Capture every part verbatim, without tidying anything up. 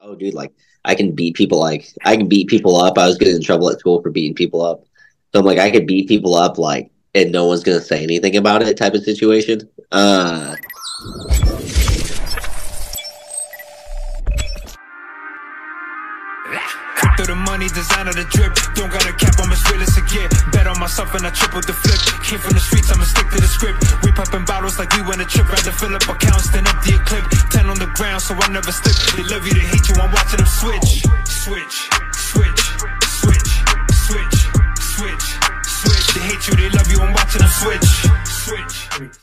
Oh, dude, like I can beat people. Like I can beat people up. I was getting in trouble at school for beating people up. So I'm like, I could beat people up, like, and no one's gonna say anything about it, type of situation. Uh, Through the money, design of the drip. Don't got a cap, I'm as real as it get. Bet on myself and I triple the flip. Came from the streets, I'ma stick to the script. We popping bottles like we went a trip. Rather fill up accounts than empty a clip. Ten on the ground, so I never slip. They love you, they hate you, I'm watching them switch. Switch, switch, switch, switch, switch, switch. They hate you, they love you, I'm watching them switch. Switch.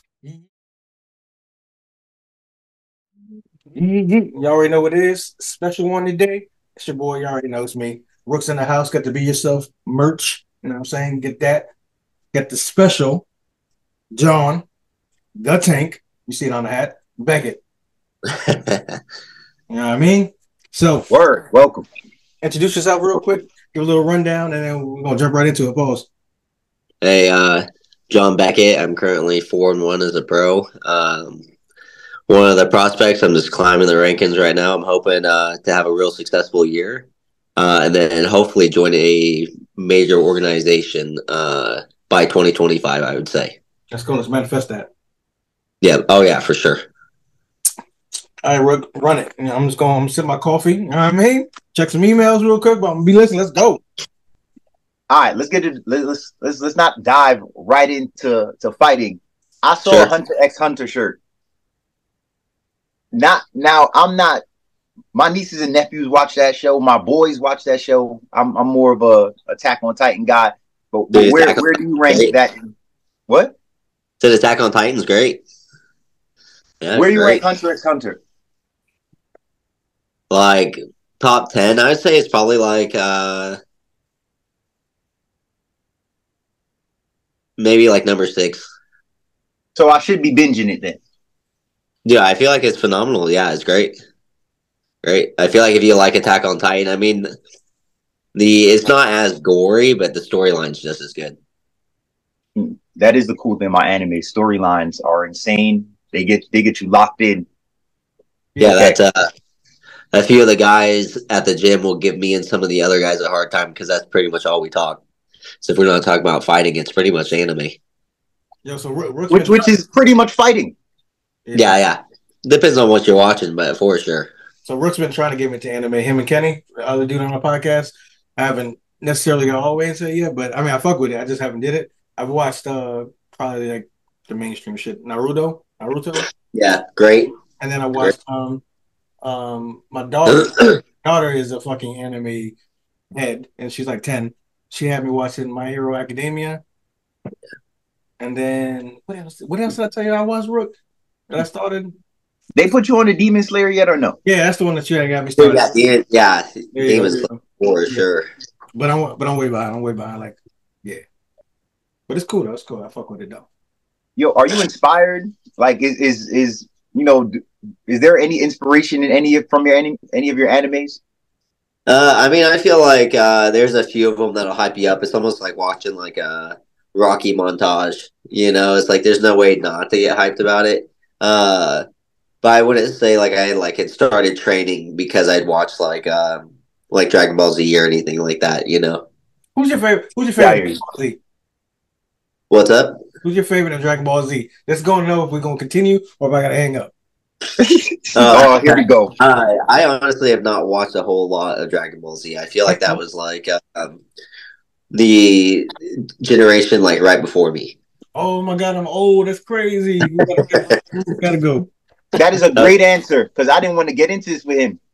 You already know what it is. Special one today. It's your boy. You already know it's me. Rook's in the house. Got to be yourself merch. You know what I'm saying? Get that. Get the special John, the Tank. You see it on the hat. Beckett. You know what I mean? So, word. Welcome. Introduce yourself real quick. Give a little rundown, and then we're gonna jump right into it. Pause. Hey, uh, John Beckett. I'm currently four and one as a pro. Um, one of the prospects. I'm just climbing the rankings right now. I'm hoping uh, to have a real successful year, uh, and then hopefully join a major organization uh, by twenty twenty-five. I would say. Let's go. Let's manifest that. Yeah. Oh yeah, for sure. All right, Rook, run it. You know, I'm just going. I'm gonna sip my coffee. You know what I mean? Check some emails real quick, but I'm gonna be listening. Let's go. All right, let's get it. Let's let's let's, let's not dive right into to fighting. I saw Sure. a Hunter X Hunter shirt. Not now. I'm not. My nieces and nephews watch that show. My boys watch that show. I'm I'm more of a Attack on Titan guy. But, but Dude, where Attack on where do you rank Titan. that? What? Said Attack on Titan's great. Yeah, Where do you great. rank Hunter X Hunter? Like top ten, I would say it's probably like uh maybe like number six. So I should be binging it then. Yeah, I feel like it's phenomenal. Yeah, it's great. Great. I feel like if you like Attack on Titan, I mean the it's not as gory, but the storyline's just as good. That is the cool thing. My anime storylines are insane. They get they get you locked in. Yeah, Okay. that's uh a few of the guys at the gym will give me and some of the other guys a hard time because that's pretty much all we talk. So if we're not talking about fighting, it's pretty much anime. Yo, so Rook, Rook's Which been- which is pretty much fighting. Yeah, yeah. Depends on what you're watching, but for sure. So Rook's been trying to get me into anime. Him and Kenny, the other dude on my podcast. I haven't necessarily got all the way into it yet, but I mean, I fuck with it. I just haven't did it. I've watched uh probably like the mainstream shit, Naruto, Naruto, Yeah, great. and then I watched um um my daughter. daughter is a fucking anime head, and she's like ten. She had me watching My Hero Academia, and then what else? What else did I tell you I watched, Rook? That I started. They put you on the Demon Slayer yet or no? Yeah, that's the one that you had got me started. Yeah, the, yeah, There you game go, is there you go. for Yeah. sure. But I'm but I'm way behind. I'm way behind. Like, yeah. But it's cool though. It's cool. I fuck with it though. Yo, are you inspired? Like, is is is you know, d- is there any inspiration in any of from your any any of your animes? Uh, I mean, I feel like uh, there's a few of them that'll hype you up. It's almost like watching like a Rocky montage. You know, it's like there's no way not to get hyped about it. Uh, but I wouldn't say like I like had started training because I'd watched like um like Dragon Ball Z or anything like that. You know, Who's your favorite? Who's your Yeah, I favorite? hear you. Dragon Ball Z? what's up? Who's your favorite in Dragon Ball Z? Let's go and know if we're gonna continue or if I gotta hang up. Oh, here we go. Uh, I honestly have not watched a whole lot of Dragon Ball Z. I feel like that was like um, the generation like right before me. Oh my god, I'm old. That's crazy. We gotta, we gotta go. That is a great answer because I didn't want to get into this with him.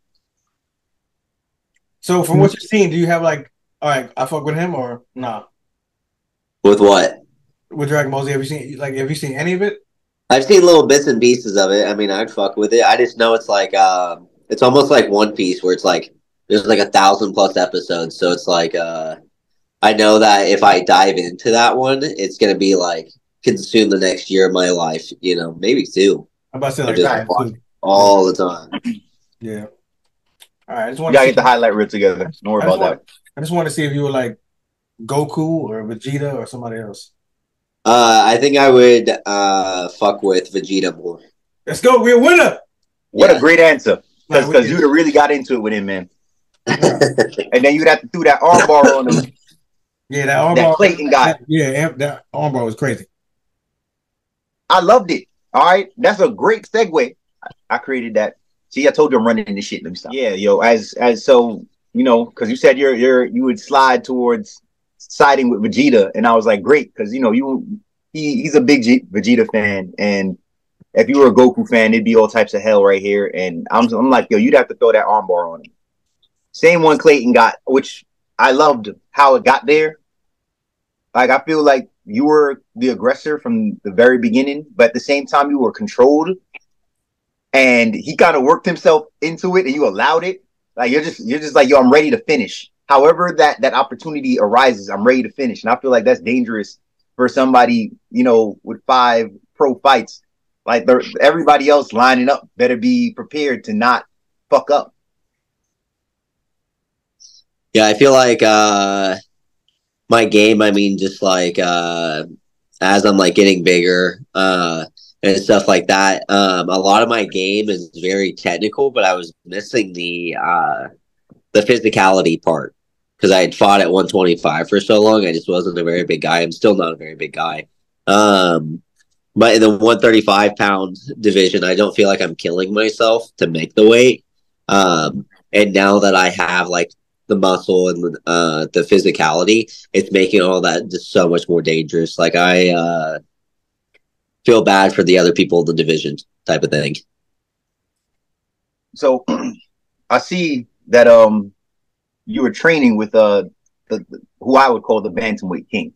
So from what you've seen, do you have like, all right, I fuck with him or nah? With what? With Dragon Ball Z, have you seen like have you seen any of it? I've seen little bits and pieces of it. I mean, I'd fuck with it. I just know it's like um, it's almost like One Piece, where it's like there's like a thousand plus episodes. So it's like uh, I know that if I dive into that one, it's gonna be like consume the next year of my life. You know, maybe two I'm about to say I like just that watch too. all the time. Yeah. All right, I just We want gotta to get the highlight reel together. Don't worry I just, about want, that. I just want to see if you were like Goku or Vegeta or somebody else. Uh, I think I would uh, fuck with Vegeta more. Let's go. We're a winner. What Yeah. a great answer. Because Nah, we because get you'd have really got into it with him, man. yeah, And then you'd have to do that armbar on him. yeah, that armbar, That Clayton got. that- yeah, that armbar was crazy. I loved it. All right, that's a great segue. I, I created that. See, I told you I'm running this shit. Let me stop. Yeah, yo, as as so you know, because you said you're you're you would slide towards siding with Vegeta, and I was like, great, because you know you he he's a big G- Vegeta fan, and if you were a Goku fan, it'd be all types of hell right here. And I'm I'm like, yo, you'd have to throw that armbar on him. Same one Clayton got, which I loved how it got there. Like I feel like you were the aggressor from the very beginning, but at the same time you were controlled, and he kind of worked himself into it, and you allowed it. Like you're just you're just like, yo, I'm ready to finish. However that that opportunity arises, I'm ready to finish, and I feel like that's dangerous for somebody, you know, with five pro fights. Like everybody else lining up better be prepared to not fuck up. Yeah, I feel like uh, my game, I mean, just like uh, as I'm like getting bigger uh, and stuff like that, um, a lot of my game is very technical, but I was missing the uh, the physicality part because I had fought at one twenty-five for so long. I just wasn't a very big guy. I'm still not a very big guy. Um, but in the one thirty-five pound division, I don't feel like I'm killing myself to make the weight. Um, and now that I have like the muscle and uh, the physicality, it's making all that just so much more dangerous. Like I uh, feel bad for the other people in the division type of thing. So I see that um you were training with uh the, the who I would call the bantamweight king.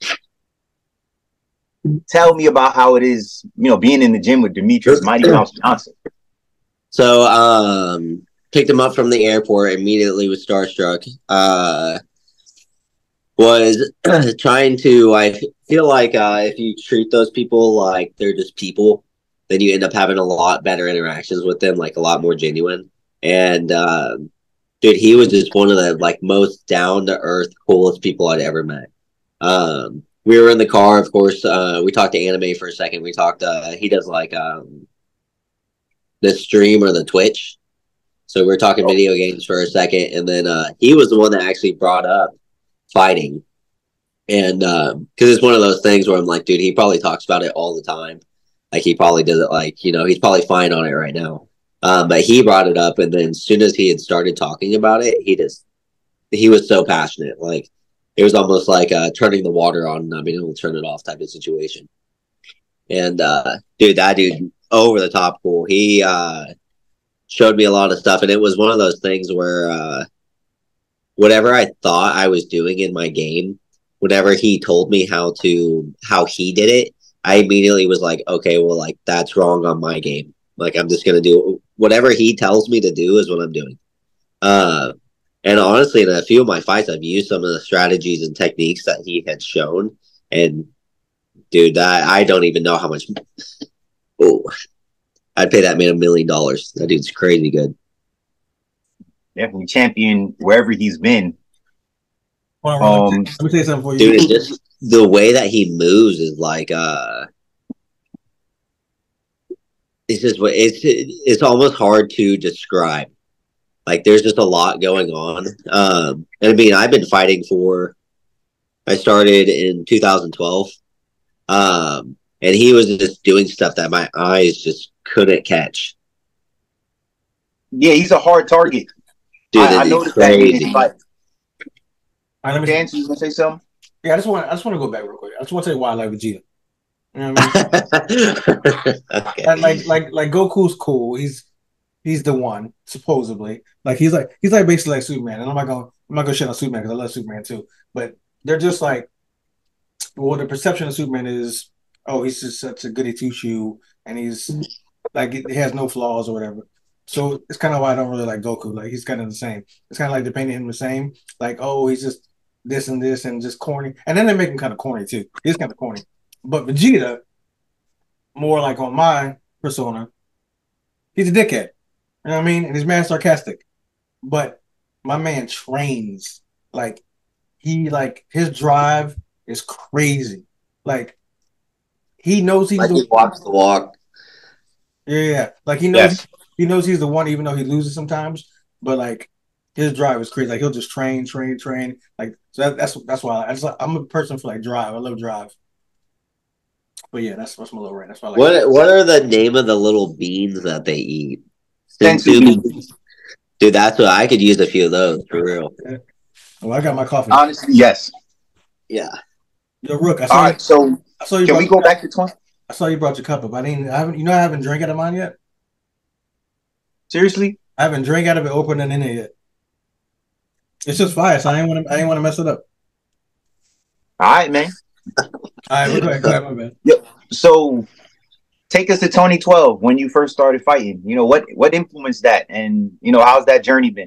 Tell me about how it is, you know, being in the gym with Demetrius Mighty Mouse Johnson. So, um, picked him up from the airport, immediately was starstruck. Uh, was trying to, I feel like uh, if you treat those people like they're just people, then you end up having a lot better interactions with them, like a lot more genuine. And, um, dude, he was just one of the like most down-to-earth, coolest people I'd ever met. Um, we were in the car, of course. Uh, we talked to anime for a second. We talked, uh, he does like um, the stream or the Twitch. So we were talking video games for a second. And then uh, he was the one that actually brought up fighting. And because um, it's one of those things where I'm like, dude, he probably talks about it all the time. Like he probably does it like, you know, he's probably fine on it right now. Um, but he brought it up. And then as soon as he had started talking about it, he just, he was so passionate. Like, it was almost like uh, turning the water on and not being able to turn it off type of situation. And, uh, dude, that dude, over the top cool. He uh, showed me a lot of stuff. And it was one of those things where uh, whatever I thought I was doing in my game, whenever he told me how to, how he did it, I immediately was like, okay, well, like, that's wrong on my game. Like, I'm just going to do whatever he tells me to do is what I'm doing. Uh, And honestly, in a few of my fights, I've used some of the strategies and techniques that he had shown. And, dude, that, I don't even know how much. Oh, I'd pay that man a million dollars. That dude's crazy good. Definitely champion wherever he's been. Hold on, um, let me say something for you. Dude, it's just the way that he moves is like, uh, it's just, it's, it's almost hard to describe. Like, there's just a lot going on. Um, and I mean, I've been fighting for, I started in two thousand twelve. Um, and he was just doing stuff that my eyes just couldn't catch. Yeah, he's a hard target. Dude, I, I noticed that in his fight. All right, let me Dan, you want to say something? Yeah, I just want I just want to go back real quick. I just want to tell you why I like Vegeta. You know what I mean? Okay. Like, like like like Goku's cool. He's he's the one, supposedly. Like he's like he's like basically like Superman. And I'm not gonna I'm not gonna shit on Superman because I love Superman too. But they're just like, well, the perception of Superman is, oh, he's just such a goody two shoe, and he's like he has no flaws or whatever. So it's kind of why I don't really like Goku. Like he's kind of the same. It's kind of like they're painting him the same. Like, oh, he's just this and this and just corny. And then they make him kind of corny too. He's kind of corny. But Vegeta, more like on my persona, he's a dickhead. You know what I mean? And he's mad sarcastic. But my man trains. Like, he, like, his drive is crazy. Like, he knows he's like the he walks the walk. Yeah, yeah. Like, he knows Yes. he knows he's the one, even though he loses sometimes. But like his drive is crazy. Like he'll just train, train, train. Like so that, that's that's why I just, I'm a person for like drive. I love drive. But yeah, that's what's my little rant. That's why I like What it. What are the name of the little beans that they eat? Sensu Sensu beans. beans. Dude, that's what I could use a few of those for real. Oh, I got my coffee. Honestly, yes. Yeah. Yo, Rook, I saw All you, right, so I saw you can brought we go your back to twenty? cup- I saw you brought your cup up. I didn't I haven't you know I haven't drank out of mine yet? Seriously? I haven't drank out of it open and in it yet. It's just fire, so I ain't want to I ain't want to mess it up. All right, man. All right, go ahead, go ahead, my bad. So take us to twenty twelve when you first started fighting. You know, what what influenced that, and you know, how's that journey been?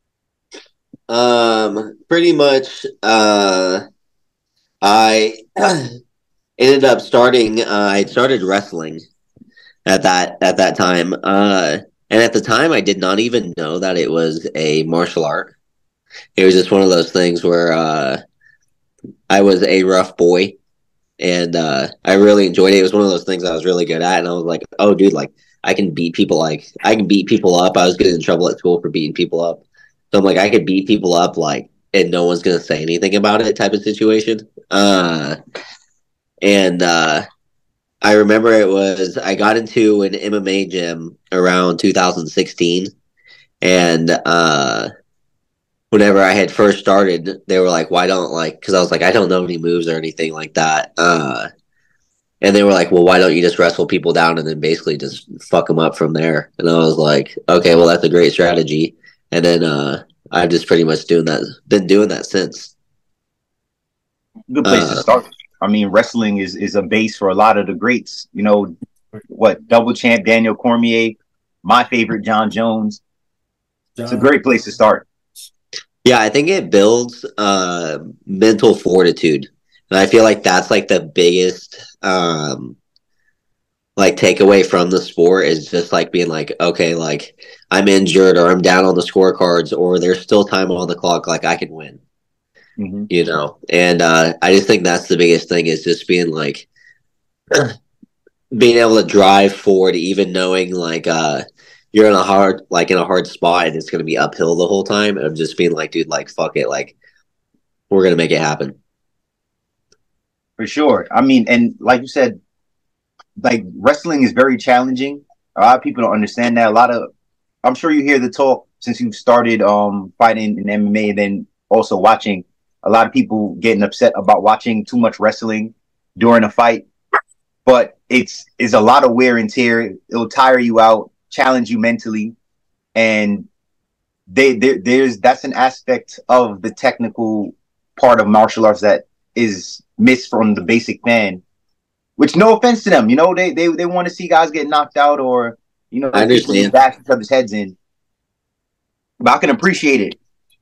Um, pretty much, uh, I ended up starting. Uh, I started wrestling at that at that time. Uh, and at the time, I did not even know that it was a martial art. It was just one of those things where uh, I was a rough boy, and uh, I really enjoyed it. It was one of those things I was really good at, and I was like, "Oh, dude, like I can beat people. Like I can beat people up." I was getting in trouble at school for beating people up. So I'm like, I could beat people up, like, and no one's gonna say anything about it, type of situation. Uh, and uh, I remember it was I got into an M M A gym around two thousand sixteen, and uh, whenever I had first started, they were like, "Why don't like?" Because I was like, I don't know any moves or anything like that. Uh, and they were like, "Well, why don't you just wrestle people down and then basically just fuck them up from there?" And I was like, "Okay, well, that's a great strategy." And then uh, I've just pretty much doing that. Been doing that since. Good place Uh, to start. I mean, wrestling is is a base for a lot of the greats. You know, what double champ Daniel Cormier, my favorite John Jones. It's a great place to start. Yeah, I think it builds uh, mental fortitude, and I feel like that's like the biggest um, like takeaway from the sport is just like being like, okay, like I'm injured or I'm down on the scorecards or there's still time on the clock, like I can win. Mm-hmm. You know, and uh, I just think that's the biggest thing is just being like being able to drive forward, even knowing like uh, you're in a hard like in a hard spot and it's going to be uphill the whole time. And I'm just being like, dude, like fuck it, like we're gonna make it happen For sure. I mean, and like you said, like wrestling is very challenging. A lot of people don't understand that. A lot of, I'm sure you hear the talk since you've started um fighting in M M A, then also watching. A lot of people getting upset about watching too much wrestling during a fight, but it's it's a lot of wear and tear. It'll tire you out, challenge you mentally, and they there, there's that's an aspect of the technical part of martial arts that is missed from the basic fan. Which, no offense to them, you know, they they they want to see guys get knocked out or you know, I understand. bash each other's heads in. But I can appreciate it.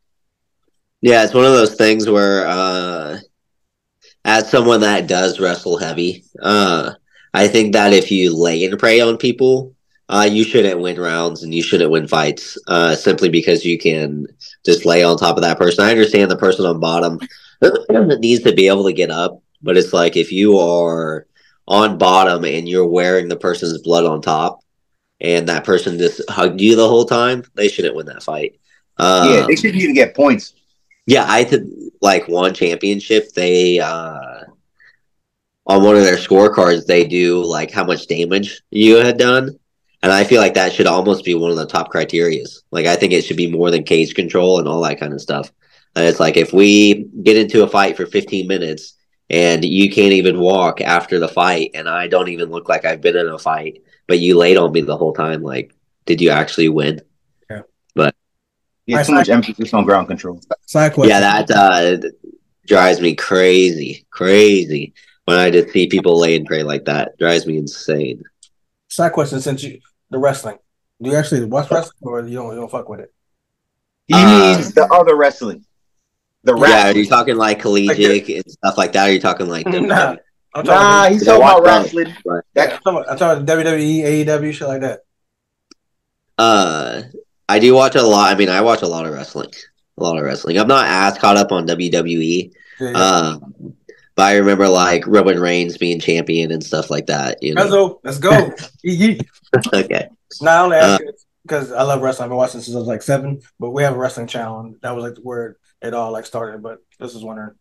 Yeah, it's one of those things where, uh, as someone that does wrestle heavy, uh, I think that if you lay and prey on people, uh, you shouldn't win rounds and you shouldn't win fights, uh, simply because you can just lay on top of that person. I understand the person on bottom needs to be able to get up, but it's like if you are on bottom and you're wearing the person's blood on top, and that person just hugged you the whole time, they shouldn't win that fight. Um, Yeah, they shouldn't even get points. Yeah, I think like one championship, they uh on one of their scorecards they do like how much damage you had done. And I feel like that should almost be one of the top criterias. Like I think it should be more than cage control and all that kind of stuff. And it's like if we get into a fight for fifteen minutes and you can't even walk after the fight and I don't even look like I've been in a fight, but you laid on me the whole time, like, did you actually win? Yeah. But Yeah, Right, too much emphasis on ground control. Side question. yeah, that uh, drives me crazy, crazy when I just see people lay and pray like that. Drives me insane. Side question. Since you the wrestling, do you actually watch wrestling or you don't you don't fuck with it? He Uh, means the other wrestling. The rap. Yeah, are you talking like collegiate and stuff like that? Or are you talking like Nah, W W E? I'm Nah, talking. he's I talking watch about both, wrestling. but, Yeah, I'm talking, I'm talking W W E, A E W, shit like that. uh, I do watch a lot. I mean, I watch a lot of wrestling. A lot of wrestling. I'm not as caught up on W W E. Yeah, yeah. Um, but I remember like Roman Reigns being champion and stuff like that. You know. Rezzo, let's go. Yee, yee. Okay. Now, only Uh, ask because I love wrestling. I've been watching since I was like seven, but we have a wrestling channel, and that was like where it all like started. But this is wondering.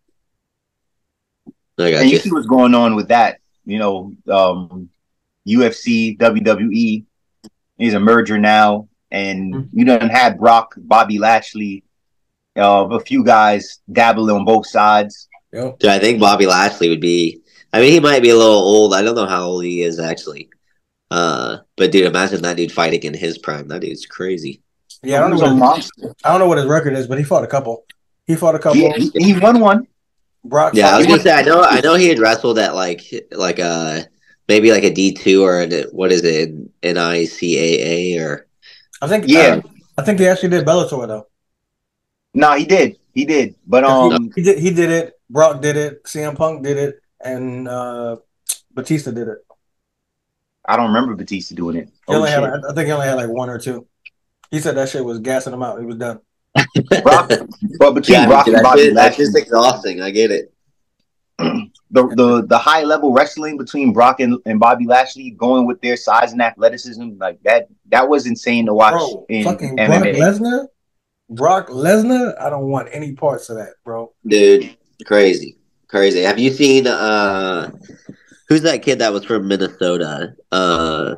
I got And you you. see what's going on with that. You know, um, U F C, W W E is a merger now, and Mhm. you done had Brock, Bobby Lashley, uh, a few guys dabbling on both sides. Yep. Dude, I think Bobby Lashley would be. I mean, he might be a little old. I don't know how old he is actually. Uh, but dude, imagine that dude fighting in his prime. That dude's crazy. Yeah, I don't He know was what a his, monster. I don't know what his record is, but he fought a couple. He fought a couple. Yeah, he, he won one. Brock Yeah, I fought. was gonna say. I know. I know he had wrestled at like like uh maybe like a D two or an, what is it, N I C A A or I think. Yeah, I, I think he actually did Bellator though. no, he did, he did. But 'Cause He, um, he did. He did it. Brock did it. C M Punk did it, and uh, Batista did it. I don't remember Batista doing it. He Oh only had. shit, I think he only had like one or two. He said that shit was gassing him out. He was done. Brock. But between yeah, Brock dude, and that's, Bobby just, that's Lashley, just exhausting. I get it. the the the high level wrestling between Brock and, and Bobby Lashley, going with their size and athleticism, like that, that was insane to watch Bro, in fucking Brock M M A. Lesnar. Brock Lesnar. I don't want any parts of that, bro. Dude, crazy, crazy. Have you seen uh who's that kid that was from Minnesota? Uh,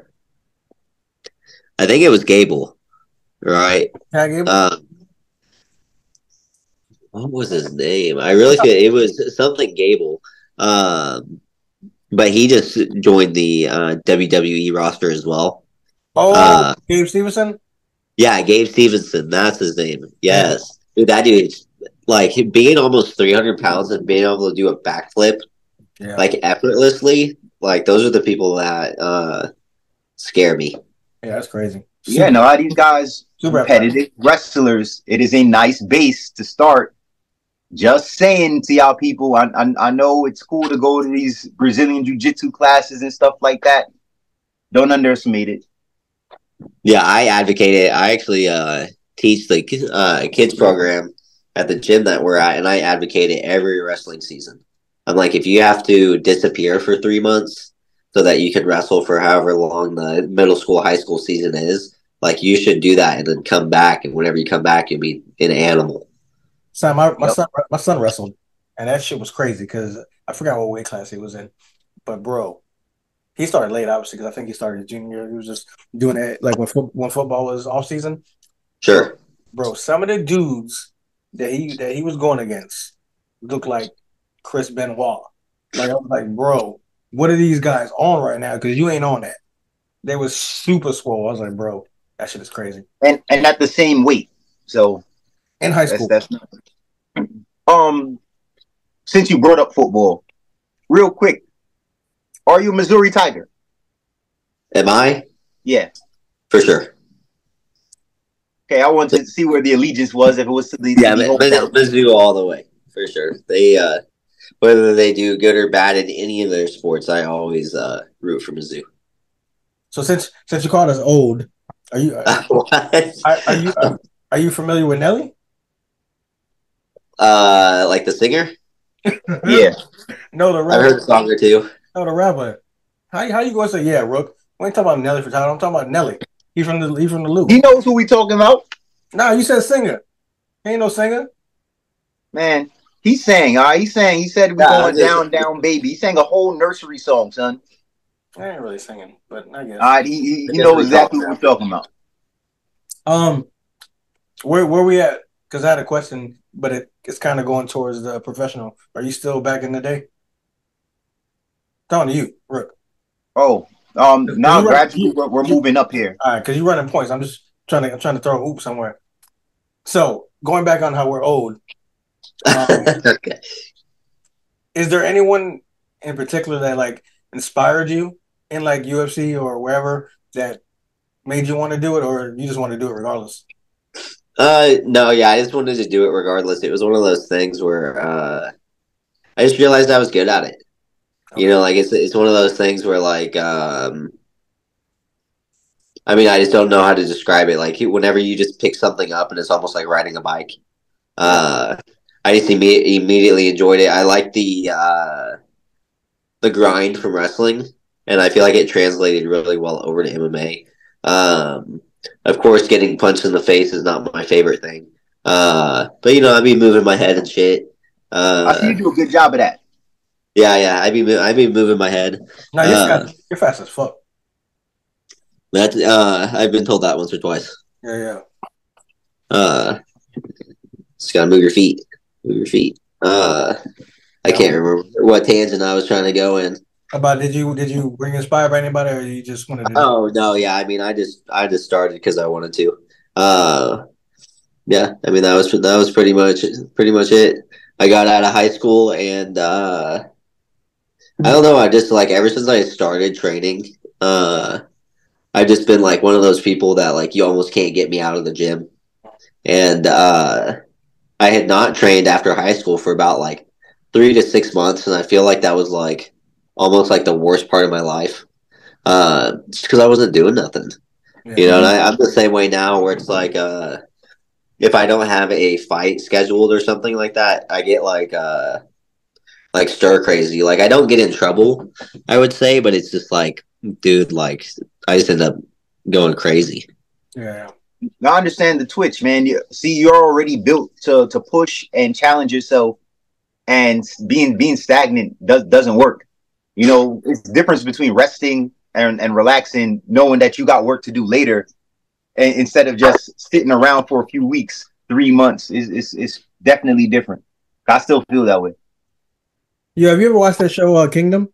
I think it was Gable, right? Tag Gable. Uh, what was his name? I really feel it was something Gable. Um, but he just joined the uh, W W E roster as well. oh, Uh, Gabe Stevenson. yeah, Gabe Stevenson, that's his name. Yes, dude, that dude's like being almost three hundred pounds and being able to do a backflip Yeah. like effortlessly. Like those are the people that uh, scare me. Yeah, that's crazy. Yeah, no, all these guys, Super competitive wrestlers. It is a nice base to start. Just saying to y'all people, I, I I know it's cool to go to these Brazilian jiu-jitsu classes and stuff like that. Don't underestimate it. Yeah, I advocate it. I actually uh, teach the uh, kids program at the gym that we're at, and I advocate it every wrestling season. I'm like, if you have to disappear for three months so that you can wrestle for however long the middle school, high school season is, like you should do that and then come back. And whenever you come back, you'll be an animal. Son, my, my Yep. son, my son wrestled, and that shit was crazy because I forgot what weight class he was in, but bro, he started late, obviously, because I think he started his junior year. He was just doing it like when fo- when football was off season. Sure. Bro, some of the dudes that he that he was going against looked like Chris Benoit. Like I was like, bro, what are these guys on right now? Because you ain't on that. They was super swole. I was like, bro, that shit is crazy. And and at the same weight. So In high that's school, that's um since you brought up football, real quick, are you a Missouri Tiger? Am I? Yeah. For sure. Okay, I wanted to see where the allegiance was, if it was to the, Yeah, to the Mi- home Mi- town. Mizzou all the way. For sure. They, uh, whether they do good or bad in any of their sports, I always uh, root for Mizzou. so since since you called us old, are you are, What? are you are, are you familiar with Nelly? Uh, like the singer? Yeah. No, the I've rapper. heard a song or two. No, the rapper. How how you gonna say yeah, Rook? We ain't talking about Nelly for title. I'm talking about Nelly. He from the he from the loop. He knows who we talking about. Nah, you said singer. He ain't no singer. Man, he sang, all right. He sang, he said we Yeah, going I'm just- down, down, baby. He sang a whole nursery song, son. I ain't really singing, but I guess. All right, he, he, he That's knows what we exactly talking what we're talking about. Um, where where we at? Because I had a question, but it, it's kind of going towards the professional. Are you still back in the day? Talking to you, Rook. Oh, um, now You run- gradually you- we're, we're you- moving up here. All right, because you're running points. I'm just trying to I'm trying to throw a hoop somewhere. So going back on how we're old, Um, Okay. is there anyone in particular that like inspired you in like U F C or wherever that made you want to do it, or you just want to do it regardless? Uh, no, yeah, I just wanted to do it regardless. It was one of those things where uh, I just realized I was good at it. You know, like it's it's one of those things where like um, I mean, I just don't know how to describe it. Like whenever you just pick something up and it's almost like riding a bike. Uh, I just imme- immediately enjoyed it. I like the uh, the grind from wrestling, and I feel like it translated really well over to M M A. Um, of course, getting punched in the face is not my favorite thing. Uh, but you know, I be moving my head and shit. I see Uh, you do a good job of that. yeah, yeah, I be I be moving my head. No, you're Uh, fast. You're fast as fuck. that uh, I've been told that once or twice. Yeah, yeah. Uh, just gotta move your feet. Move your feet. Uh, I Yeah. can't remember what tangent I was trying to go in. About did you did you bring inspired by anybody, or you just wanted to? Oh no, yeah. I mean, I just I just started because I wanted to. Uh, yeah. I mean, that was that was pretty much pretty much it. I got out of high school, and uh, I don't know. I just like ever since I started training, uh, I've just been like one of those people that like you almost can't get me out of the gym. And uh, I had not trained after high school for about like three to six months, and I feel like that was like almost like the worst part of my life. Uh, just because I wasn't doing nothing. Yeah. You know, and I, I'm the same way now where it's like uh if I don't have a fight scheduled or something like that, I get like uh like stir crazy. Like I don't get in trouble, I would say, but it's just like, dude, like I just end up going crazy. Yeah. Now I understand the twitch, man. You, see, you're already built to to push and challenge yourself, and being being stagnant does doesn't work. You know, it's the difference between resting and, and relaxing, knowing that you got work to do later, and instead of just sitting around for a few weeks, three months is is is definitely different. I still feel that way. Yeah. Have you ever watched that show, uh, Kingdom?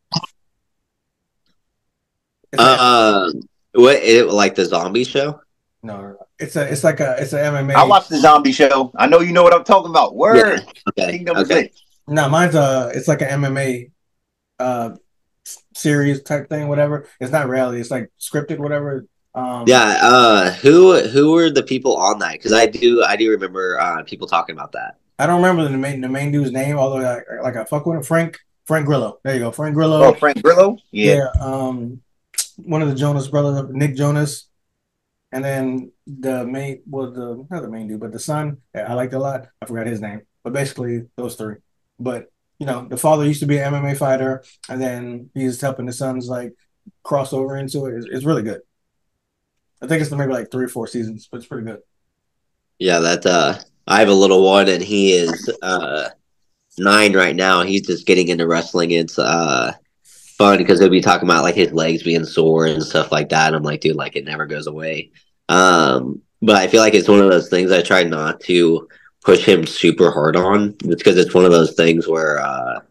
It's a, Uh, what it, like the zombie show? no, it's a it's like a it's a M M A. I watched the zombie show. I know you know what I'm talking about. Word. Yeah. Okay. Kingdom is Okay. lit. No, mine's a it's like an M M A uh series type thing, whatever. It's not reality. It's like scripted, whatever. Um, Yeah. Uh, who who were the people on that? Because I do I do remember uh people talking about that. I don't remember the main the main dude's name, although like, like I fuck with him. Frank Frank Grillo. There you go, Frank Grillo. Oh, Frank Grillo. Yeah. Yeah. Um, one of the Jonas brothers, Nick Jonas, and then the main well the not the main dude, but the son. I liked it a lot. I forgot his name, but basically those three. But you know, the father used to be an M M A fighter, and then he's helping the sons like cross over into it. It's, it's really good. I think it's maybe like three or four seasons, but it's pretty good. Yeah, that uh I have a little one and he is uh nine right now. He's just getting into wrestling. It's uh fun because he'll be talking about like his legs being sore and stuff like that. And I'm like, dude, like it never goes away. Um, but I feel like it's one of those things I try not to push him super hard on. It's because it's one of those things where uh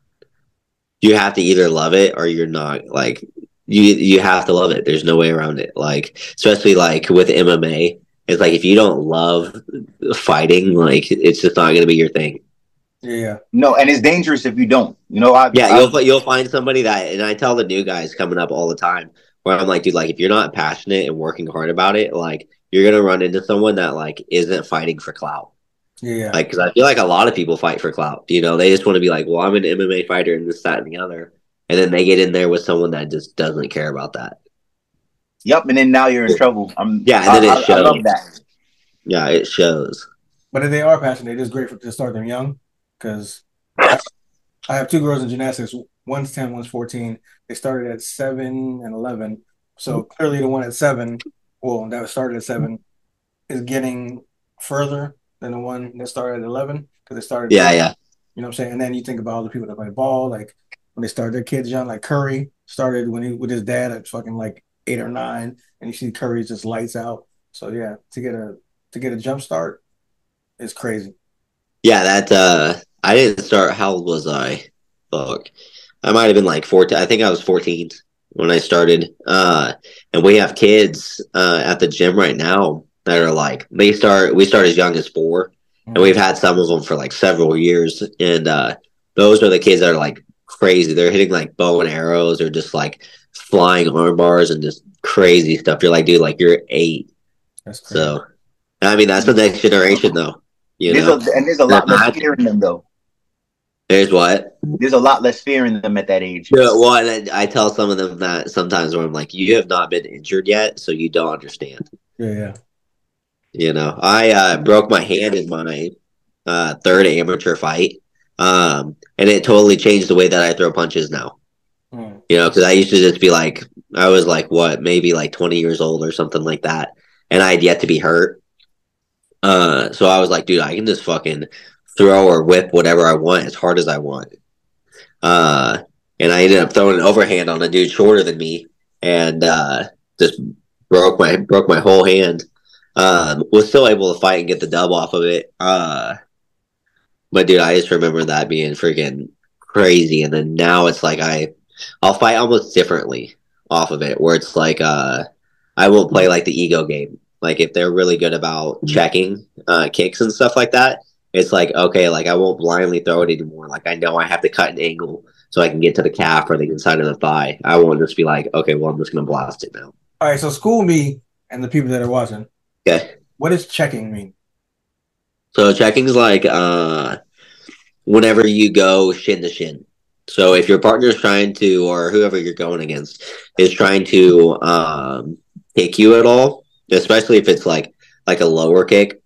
you have to either love it or you're not. Like you you have to love it. There's no way around it. Like especially like with M M A, it's like if you don't love fighting, like it's just not going to be your thing. Yeah. No, and it's dangerous if you don't. You know, I Yeah, I, you'll you'll find somebody that, and I tell the new guys coming up all the time, where I'm like, dude, like if you're not passionate and working hard about it, like you're gonna run into someone that like isn't fighting for clout. Yeah. Like, because I feel like a lot of people fight for clout. You know, they just want to be like, well, I'm an M M A fighter and this, that, and the other, and then they get in there with someone that just doesn't care about that. Yep, and then now you're in trouble. I'm Yeah, and then I, it I, I shows. love that. Yeah, it shows. But if they are passionate, it is great for, to start them young because I, I have two girls in gymnastics. One's ten, one's fourteen. They started at seven and eleven. So clearly the one at seven, well, that started at seven, is getting further than the one that started at eleven because they started. Yeah, yeah. You know what I'm saying? And then you think about all the people that play ball, like when they start their kids young, like Curry started when he with his dad at fucking like eight or nine, and you see Curry's just lights out. So yeah, to get a to get a jump start is crazy. Yeah, that uh I didn't start. How old was I? Fuck. I might have been like fourteen. I think I was fourteen when I started. Uh and we have kids uh at the gym right now that are like they start we start as young as four. And we've had some of them for like several years. And uh those are the kids that are like crazy. They're hitting like bow and arrows or just like flying arm bars and just crazy stuff. You're like, dude, like you're eight. That's crazy. So I mean that's the next generation though. You There's know? a, and there's a lot They're less not- fear in them, though. There's what? There's a lot less fear in them at that age. Yeah, well, and I I tell some of them that sometimes where I'm like, you have not been injured yet, so you don't understand. Yeah, yeah. You know, I uh, broke my hand in my uh, third amateur fight, um, and it totally changed the way that I throw punches now. Mm. You know, because I used to just be like, I was like, what, maybe like twenty years old or something like that. and I had yet to be hurt. Uh, so I was like, dude, I can just fucking throw or whip whatever I want as hard as I want. Uh, and I ended up throwing an overhand on a dude shorter than me, and uh, just broke my broke my whole hand. Um, was still able to fight and get the dub off of it. Uh, but dude, I just remember that being freaking crazy. And then now it's like I, I'll fight almost differently off of it, where it's like uh, I won't play like the ego game. Like if they're really good about checking uh, kicks and stuff like that, it's like okay, like I won't blindly throw it anymore. Like I know I have to cut an angle so I can get to the calf or the inside of the thigh. I won't just be like, okay, well I'm just gonna blast it now. All right, so school me and the people that are watching. Okay. What does checking mean? So checking is like uh, whenever you go shin to shin. So if your partner's trying to, or whoever you're going against, is trying to um, kick you at all, especially if it's like like a lower kick,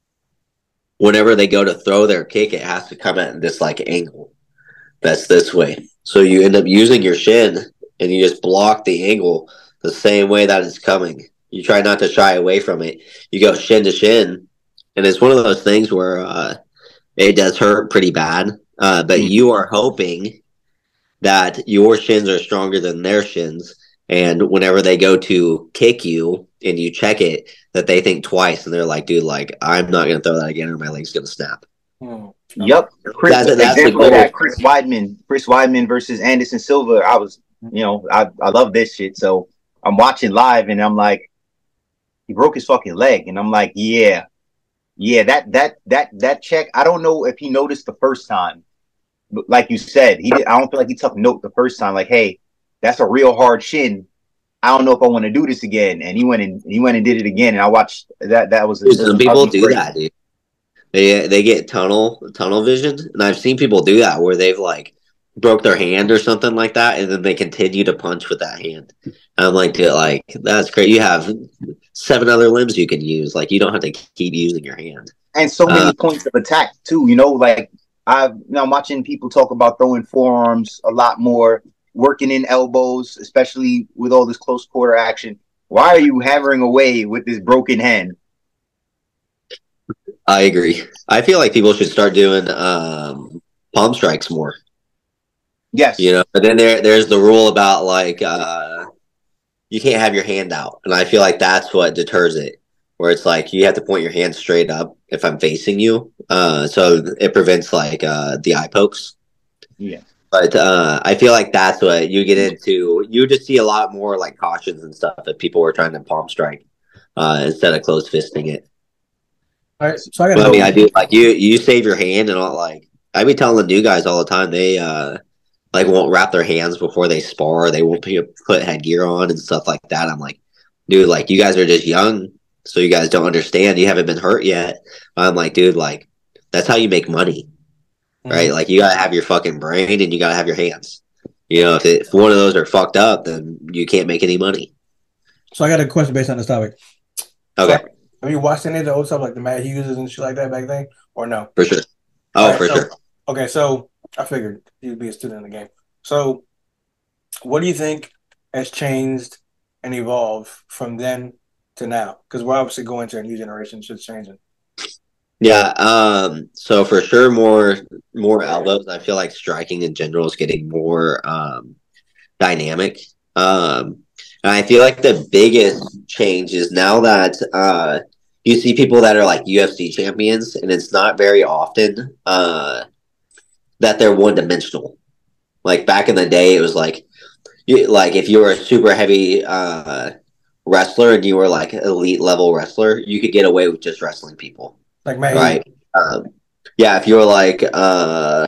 whenever they go to throw their kick, it has to come at this like angle that's this way. So you end up using your shin and you just block the angle the same way that it's coming. You try not to shy away from it. You go shin to shin, and it's one of those things where uh, it does hurt pretty bad, uh, but you are hoping that your shins are stronger than their shins, and whenever they go to kick you and you check it, that they think twice, and they're like, dude, like, I'm not going to throw that again or my leg's going to snap. Hmm. Yep. Chris, that's, that's example of that, Chris Weidman, Chris Weidman versus Anderson Silva. I was, you know, I, I love this shit. So I'm watching live and I'm like, he broke his fucking leg. And I'm like, yeah, yeah, that, that, that, that check. I don't know if he noticed the first time. But like you said, he did, I don't feel like he took note the first time. Like, hey, that's a real hard shin. I don't know if I want to do this again. And he went and he went and did it again. And I watched that. That was dude, some people do great. that, dude. They they get tunnel tunnel vision, and I've seen people do that where they've like broke their hand or something like that, and then they continue to punch with that hand. And I'm like, dude, like that's great. You have seven other limbs you can use. Like you don't have to keep using your hand. And so many uh, points of attack too. You know, like I've now watching people talk about throwing forearms a lot more, working in elbows, especially with all this close quarter action. Why are you hammering away with this broken hand? I agree. I feel like people should start doing um, palm strikes more. Yes. You know, but then there there's the rule about like uh, you can't have your hand out. And I feel like that's what deters it. Where it's like you have to point your hand straight up if I'm facing you. Uh, so it prevents like uh, the eye pokes. Yeah. But uh, I feel like that's what you get into. You just see a lot more like cautions and stuff if people were trying to palm strike uh, instead of close fisting it. All right, so I got. Well, I mean, I do like you. You save your hand and all. Like I be telling the new guys all the time, they uh, like won't wrap their hands before they spar. They won't put headgear on and stuff like that. I'm like, dude, like you guys are just young, so you guys don't understand. You haven't been hurt yet. I'm like, dude, like that's how you make money, mm-hmm. right? Like you gotta have your fucking brain and you gotta have your hands. You know, if, it, if one of those are fucked up, then you can't make any money. So I got a question based on this topic. Okay. So, have you watched any of the old stuff like the Matt Hughes and shit like that back then, or no? For sure. Oh, right, for so, sure. Okay, so I figured you'd be a student in the game. So, what do you think has changed and evolved from then to now? Because we're obviously going to a new generation, shit's changing. Yeah. Um. So for sure, more more elbows. I feel like striking in general is getting more um dynamic. Um. And I feel like the biggest change is now that uh, you see people that are like U F C champions, and it's not very often uh, that they're one dimensional. Like back in the day, it was like, you, like if you were a super heavy uh, wrestler and you were like elite level wrestler, you could get away with just wrestling people. Like Matt right? Um, yeah, if you were like. Uh,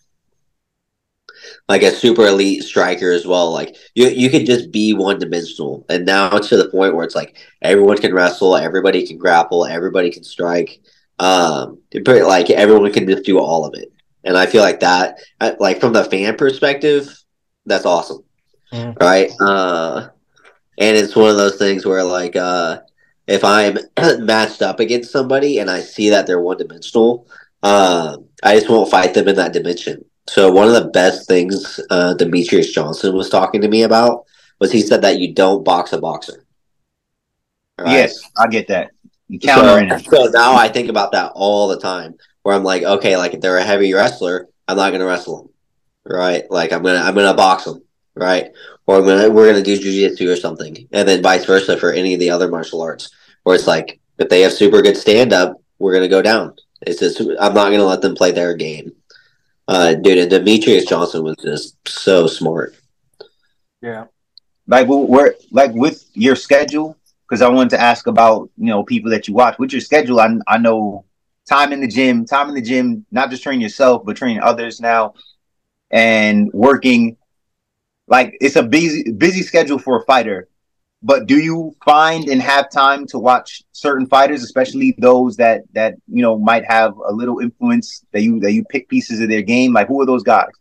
like a super elite striker as well. Like you, you could just be one dimensional. And now it's to the point where it's like everyone can wrestle, everybody can grapple, everybody can strike. Um, but like everyone can just do all of it. And I feel like that, like from the fan perspective, that's awesome, mm. right? Uh, and it's one of those things where like uh, if I'm matched up against somebody and I see that they're one dimensional, uh, I just won't fight them in that dimension. So one of the best things uh, Demetrius Johnson was talking to me about was he said that you don't box a boxer, Right. Yes, I get that. You So, countering it. so now I think about that all the time. Where I'm like, okay, like if they're a heavy wrestler, I'm not gonna wrestle them, right? Like I'm gonna I'm gonna box them, right? Or I'm gonna we're gonna do jujitsu or something, and then vice versa for any of the other martial arts. Where it's like if they have super good stand up, we're gonna go down. It's just I'm not gonna let them play their game. Uh, dude, and Demetrius Johnson was just so smart. Yeah. Like we're like with your schedule, because I wanted to ask about, you know, people that you watch. With your schedule, I I know time in the gym, time in the gym, not just training yourself, but training others now and working. Like it's a busy busy schedule for a fighter. But do you find and have time to watch certain fighters, especially those that that you know might have a little influence that you that you pick pieces of their game? Like who are those guys?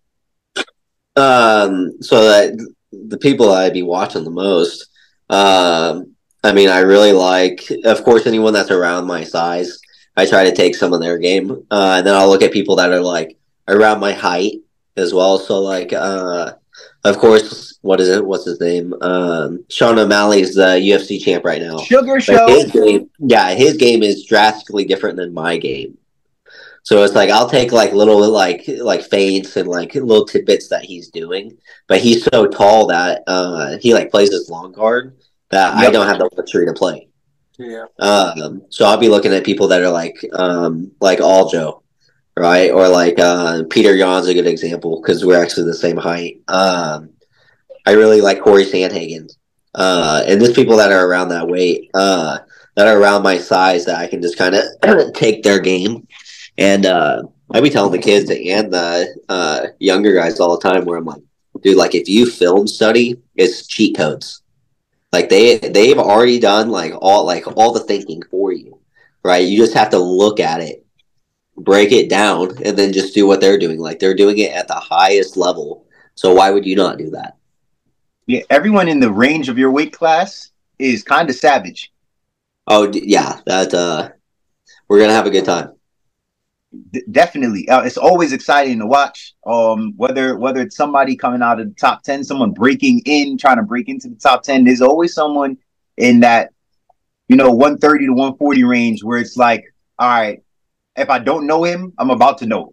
Um, so that the people I'd be watching the most, um, I mean, I really like, of course, anyone that's around my size. I try to take some of their game, uh, and then I'll look at people that are like around my height as well. So, like, uh, of course, what is it? What's his name? Um, Sean O'Malley's the U F C champ right now. Sugar But Show. his game, yeah, his game is drastically different than my game. So it's like I'll take like little like like feints and like little tidbits that he's doing, but he's so tall that uh, he like plays this long guard that I Yep. don't have the luxury to play. Yeah. Um, so I'll be looking at people that are like um, like Aljo, right, or like uh, Peter Yan's a good example because we're actually the same height. Um, I really like Corey Sandhagen, uh, and there's people that are around that weight, uh, that are around my size that I can just kind of take their game. And uh, I be telling the kids and the uh, younger guys all the time where I'm like, dude, like if you film study, it's cheat codes. Like they they've already done like all like all the thinking for you, right? You just have to look at it, break it down, and then just do what they're doing. Like they're doing it at the highest level. So why would you not do that? Yeah, everyone in the range of your weight class is kind of savage. Oh d- yeah, that uh, we're gonna have a good time. D- definitely, uh, it's always exciting to watch. Um, whether whether it's somebody coming out of the top ten, someone breaking in, trying to break into the top ten. There's always someone in that, you know, one thirty to one forty range where it's like, all right, if I don't know him, I'm about to know him.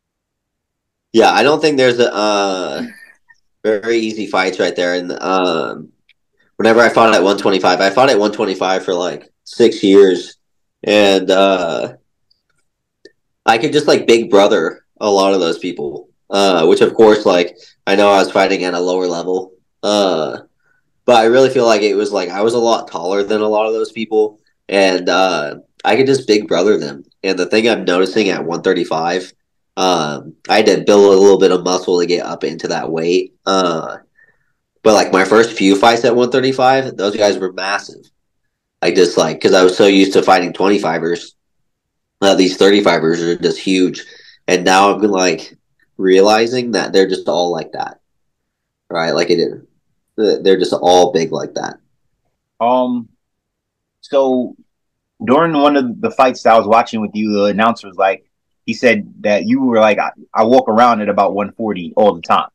Yeah, I don't think there's a uh, very easy fights right there. And um, whenever I fought at one twenty-five, I fought at one twenty-five for like six years, and uh, I could just like big brother a lot of those people. Uh, which of course, like I know I was fighting at a lower level, uh, but I really feel like it was like I was a lot taller than a lot of those people, and uh, I could just big brother them. And the thing I'm noticing at one thirty-five, um, I had to build a little bit of muscle to get up into that weight. Uh, but like my first few fights at one thirty-five, those guys were massive. I just like because I was so used to fighting twenty-fivers. Uh, these thirty-fivers are just huge, and now I'm like realizing that they're just all like that, right? Like it is, they're just all big like that. Um, so during one of the fights that I was watching with you, the announcer was like, he said that you were like, I, I walk around at about one forty all the time.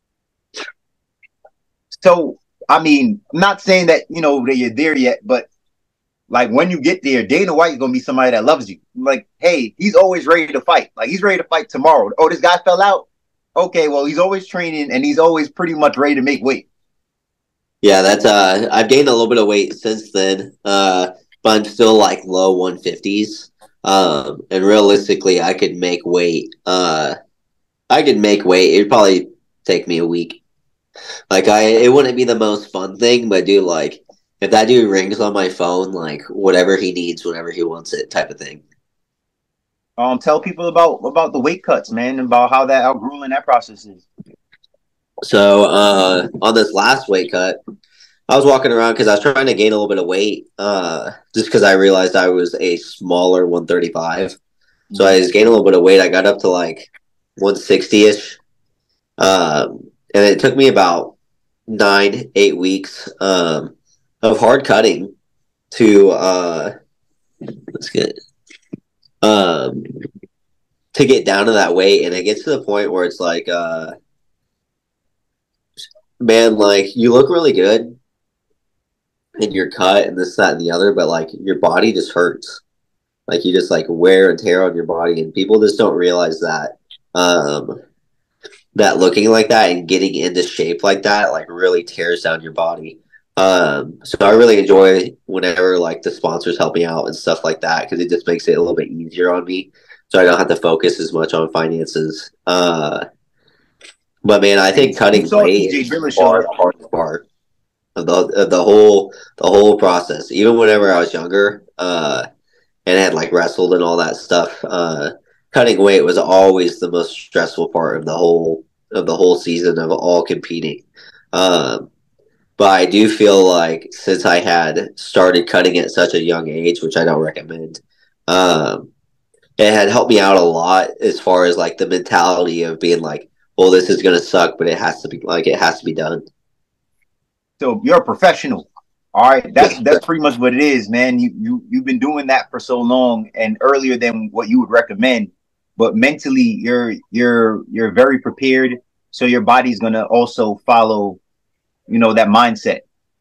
So, I mean, I'm not saying that, you know, that you're there yet, but like when you get there, Dana White is going to be somebody that loves you. Like, hey, he's always ready to fight. Like he's ready to fight tomorrow. Oh, this guy fell out. Okay, well, he's always training and he's always pretty much ready to make weight. Yeah, that's uh, I've gained a little bit of weight since then, uh, but I'm still like low one fifties. Um, and realistically, I could make weight. Uh, I could make weight. It'd probably take me a week. Like I, it wouldn't be the most fun thing, but dude, like if that dude rings on my phone, like whatever he needs, whenever he wants it, type of thing. Um, tell people about about the weight cuts, man, and about how that how grueling that process is. So uh, on this last weight cut, I was walking around because I was trying to gain a little bit of weight, uh, just because I realized I was a smaller one thirty-five. So I just gained a little bit of weight. I got up to like one sixty-ish. Um, and it took me about nine, eight weeks um, of hard cutting to uh, let's get um, to get down to that weight. And it gets to the point where it's like, uh, man, like you look really good. and you're cut and this, that, and the other, but like your body just hurts. Like you just like wear and tear on your body, and people just don't realize that. Um, that looking like that and getting into shape like that like really tears down your body. Um, so I really enjoy whenever like the sponsors help me out and stuff like that because it just makes it a little bit easier on me, so I don't have to focus as much on finances. Uh, but man, I think cutting weight is far the hardest part of the of the whole the whole process. Even whenever I was younger, uh, and had like wrestled and all that stuff, uh, cutting weight was always the most stressful part of the whole of the whole season of all competing. Um, but I do feel like since I had started cutting at such a young age, which I don't recommend, um, it had helped me out a lot as far as like the mentality of being like, well, this is gonna suck, but it has to be like it has to be done. So you're a professional. All right, that's that's pretty much what it is, man. You you you've been doing that for so long and earlier than what you would recommend, but mentally you're you're you're very prepared. So your body's gonna also follow, you know, that mindset.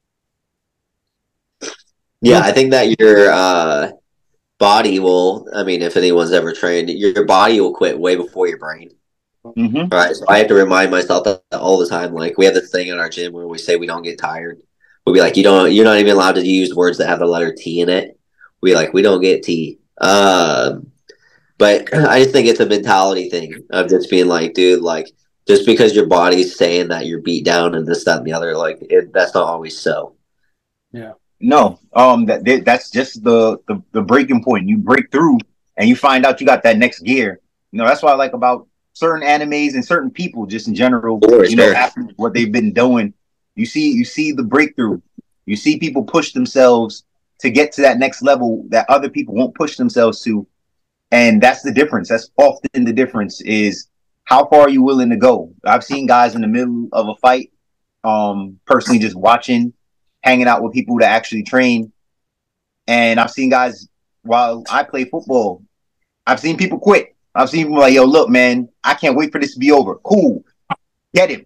Yeah, I think that your uh, body will. I mean, if anyone's ever trained, your, your body will quit way before your brain. Mm-hmm. Right, so I have to remind myself that all the time. Like we have this thing in our gym where we say we don't get tired. We'll be like, you don't, you're not even allowed to use words that have the letter T in it. We like, we don't get T. Um, but I just think it's a mentality thing of just being like, dude, like, just because your body's saying that you're beat down and this, that, and the other, like, it, that's not always so. Yeah. No, um, that that's just the, the the breaking point. You break through and you find out you got that next gear. You know, that's what I like about certain animes and certain people, just in general. For you sure. know, after what they've been doing. You see, you see the breakthrough. You see people push themselves to get to that next level that other people won't push themselves to, and that's the difference. That's often the difference is how far are you willing to go. I've seen guys in the middle of a fight, um, personally just watching, hanging out with people that actually train, and I've seen guys while I play football. I've seen people quit. I've seen people like, "Yo, look, man, I can't wait for this to be over. Cool, get him."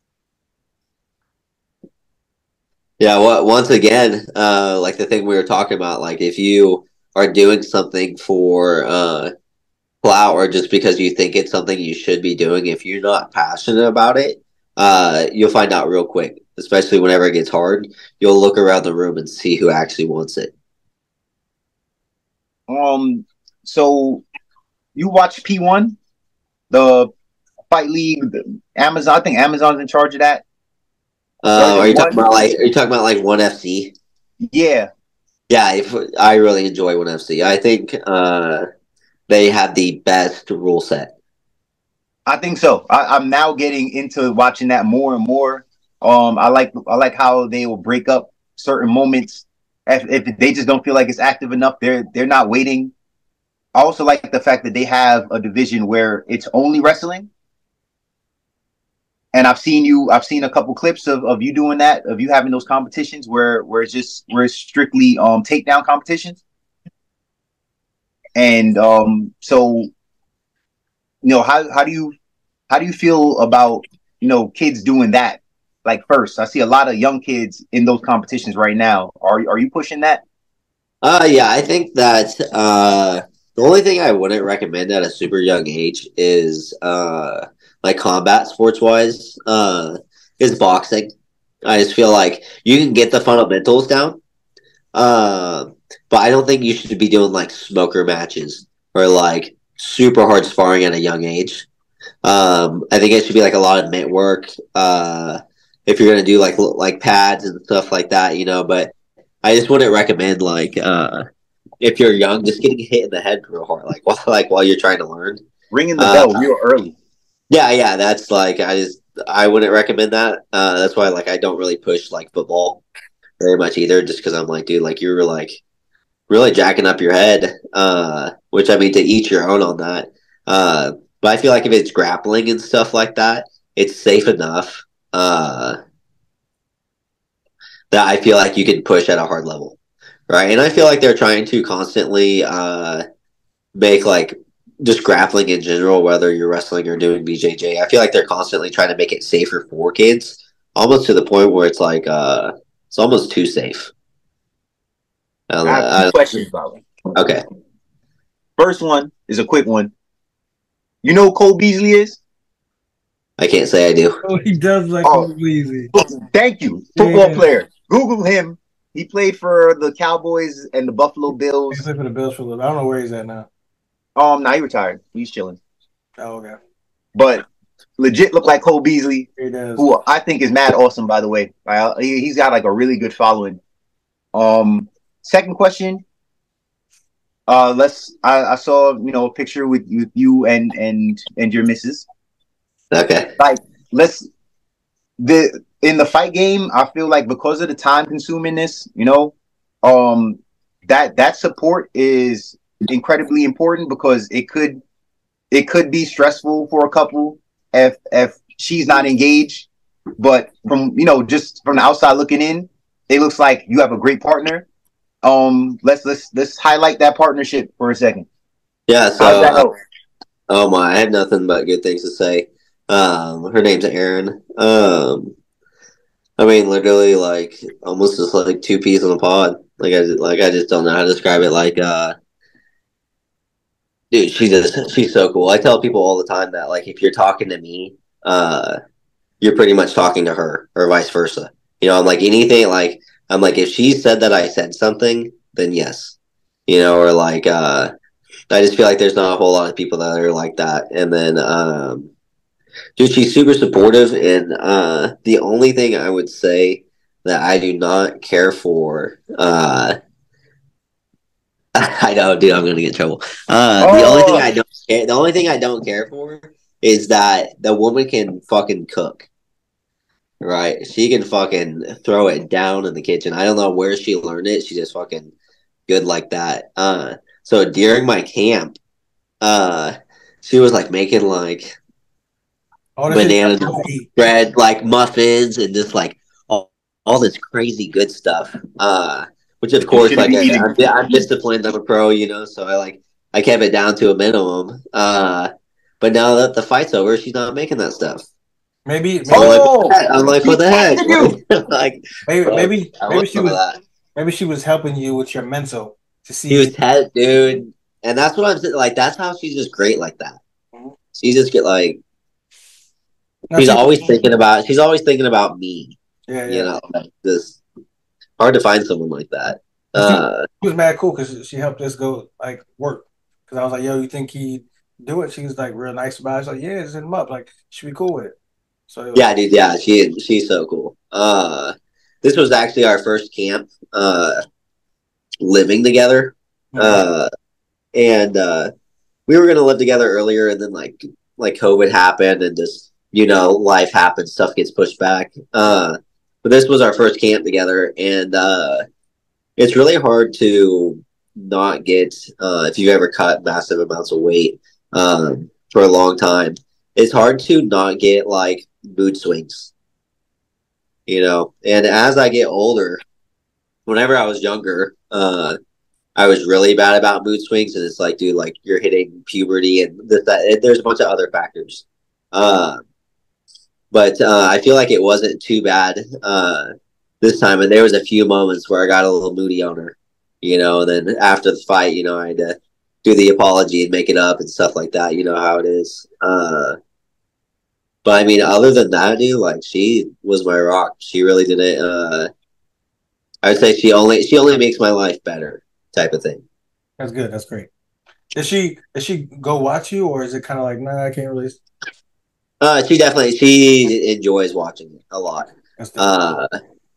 Yeah, well, once again, uh, like the thing we were talking about, like if you are doing something for uh, clout or just because you think it's something you should be doing, if you're not passionate about it, uh, you'll find out real quick, especially whenever it gets hard. You'll look around the room and see who actually wants it. Um, so you watch P one, the Fight League, the Amazon. I think Amazon's in charge of that. Uh, are you talking about like? Are you talking about like One F C? Yeah, yeah. If, I really enjoy One F C. I think uh, they have the best rule set. I think so. I, I'm now getting into watching that more and more. Um, I like I like how they will break up certain moments. If, if they just don't feel like it's active enough, they're they're not waiting. I also like the fact that they have a division where it's only wrestling. And I've seen you, I've seen a couple clips of, of you doing that, of you having those competitions where, where it's just, where it's strictly um, takedown competitions. And um, so, you know, how, how do you, how do you feel about, you know, kids doing that? Like first, I see a lot of young kids in those competitions right now. Are, are you pushing that? Uh, yeah, I think that uh, the only thing I wouldn't recommend at a super young age is uh, like combat sports wise, uh, is boxing. I just feel like you can get the fundamentals down, uh, but I don't think you should be doing like smoker matches or like super hard sparring at a young age. Um, I think it should be like a lot of mitt work. Uh, if you're gonna do like like pads and stuff like that, you know. But I just wouldn't recommend like uh, if you're young, just getting hit in the head real hard, like while like while you're trying to learn. Ringing the bell uh, real early. Yeah, yeah, that's like I just I wouldn't recommend that. Uh, that's why like I don't really push like football very much either, just because I'm like, dude, like you're like really jacking up your head. Uh, which I mean, to each your own on that. Uh, but I feel like if it's grappling and stuff like that, it's safe enough. Uh, that I feel like you can push at a hard level, right? And I feel like they're trying to constantly uh, make like just grappling in general, whether you're wrestling or doing B J J. I feel like they're constantly trying to make it safer for kids, almost to the point where it's like uh, it's almost too safe. I don't I know. have two I, questions about it. okay. First one is a quick one. You know who Cole Beasley is? I can't say I do. Oh, he does like Oh. Cole Beasley. Thank you. Football Yeah. player. Google him. He played for the Cowboys and the Buffalo He Bills. played for the Bills for a little bit. I don't know where he's at now. Um, now he retired. He's chilling. Oh, okay. But legit look like Cole Beasley, He does. who I think is mad awesome, by the way. Uh, he, he's got like a really good following. Um, second question. Uh, let's. I, I saw you know a picture with, with you and and and your missus. Okay. Like, let's the in the fight game. I feel like because of the time consumingness, you know, um, that that support is incredibly important because it could it could be stressful for a couple if if she's not engaged. But from you know just from the outside looking in, it looks like you have a great partner. Um, let's let's let's highlight that partnership for a second. Yeah. How's So, that uh, go? oh my, I had nothing but good things to say. Um, her name's Erin. Um, I mean, literally, like almost just like two peas in a pod. Like I like I just don't know how to describe it. Like, uh, dude, she just she's so cool. I tell people all the time that like if you're talking to me, uh, you're pretty much talking to her, or vice versa. You know, I'm like anything like I'm like if she said that I said something, then yes. You know, or like uh, I just feel like there's not a whole lot of people that are like that. And then, um, dude, she's super supportive. And uh, the only thing I would say that I do not care for, uh, I know, dude, I'm gonna get in trouble. Uh, the only thing I don't care, the only thing I don't care for is that the woman can fucking cook. Right, she can fucking throw it down in the kitchen. I don't know where she learned it. She just fucking good like that. Uh, so during my camp, uh, she was like making like All the shit banana you're supposed to eat. bread, like muffins, and just like all, all this crazy good stuff. Uh, which of course, shouldn't like be I, eating. I'm, I'm disciplined. I'm a pro, you know. So I like I kept it down to a minimum. Uh, but now that the fight's over, she's not making that stuff. Maybe, So maybe, I'm like, Oh, what the heck? I'm like, what the heck? She tested you. like, maybe, bro, maybe, I maybe want she some of was, that. maybe she was helping you with your mental to see. He was head, dude, and that's what I'm saying. Like, that's how she's just great like that. Mhm. She just get like, Now, she's she- always thinking about. She's always thinking about me. yeah, You yeah. know, like this hard to find someone like that. Uh, She was mad cool because she helped us go like work. Because I was like, "Yo, you think he'd do it?" She was like real nice about it. I was like, "Yeah, just hit him up. Like, she be cool with it." So it was, yeah, dude. Yeah, she she's so cool. Uh, this was actually our first camp. Uh, living together. Uh, and uh, we were gonna live together earlier, and then like like COVID happened, and just you know life happens, stuff gets pushed back. Uh, but this was our first camp together, and uh, it's really hard to not get uh, if you've ever cut massive amounts of weight um, for a long time. It's hard to not get like mood swings, you know. And as I get older, whenever I was younger, uh, I was really bad about mood swings, and it's like, dude, like you're hitting puberty, and this, that. And there's a bunch of other factors. Uh, but uh, I feel like it wasn't too bad uh, this time, and there was a few moments where I got a little moody on her, you know. And then after the fight, you know, I had to do the apology and make it up and stuff like that. You know how it is. Uh, but I mean, other than that, dude, like she was my rock. She really did it. Uh, I would say she only she only makes my life better, type of thing. that's good. That's great. Does she does she go watch you, or is it kind of like, nah, I can't really? Uh, she definitely she enjoys watching it a lot. That's the, Uh,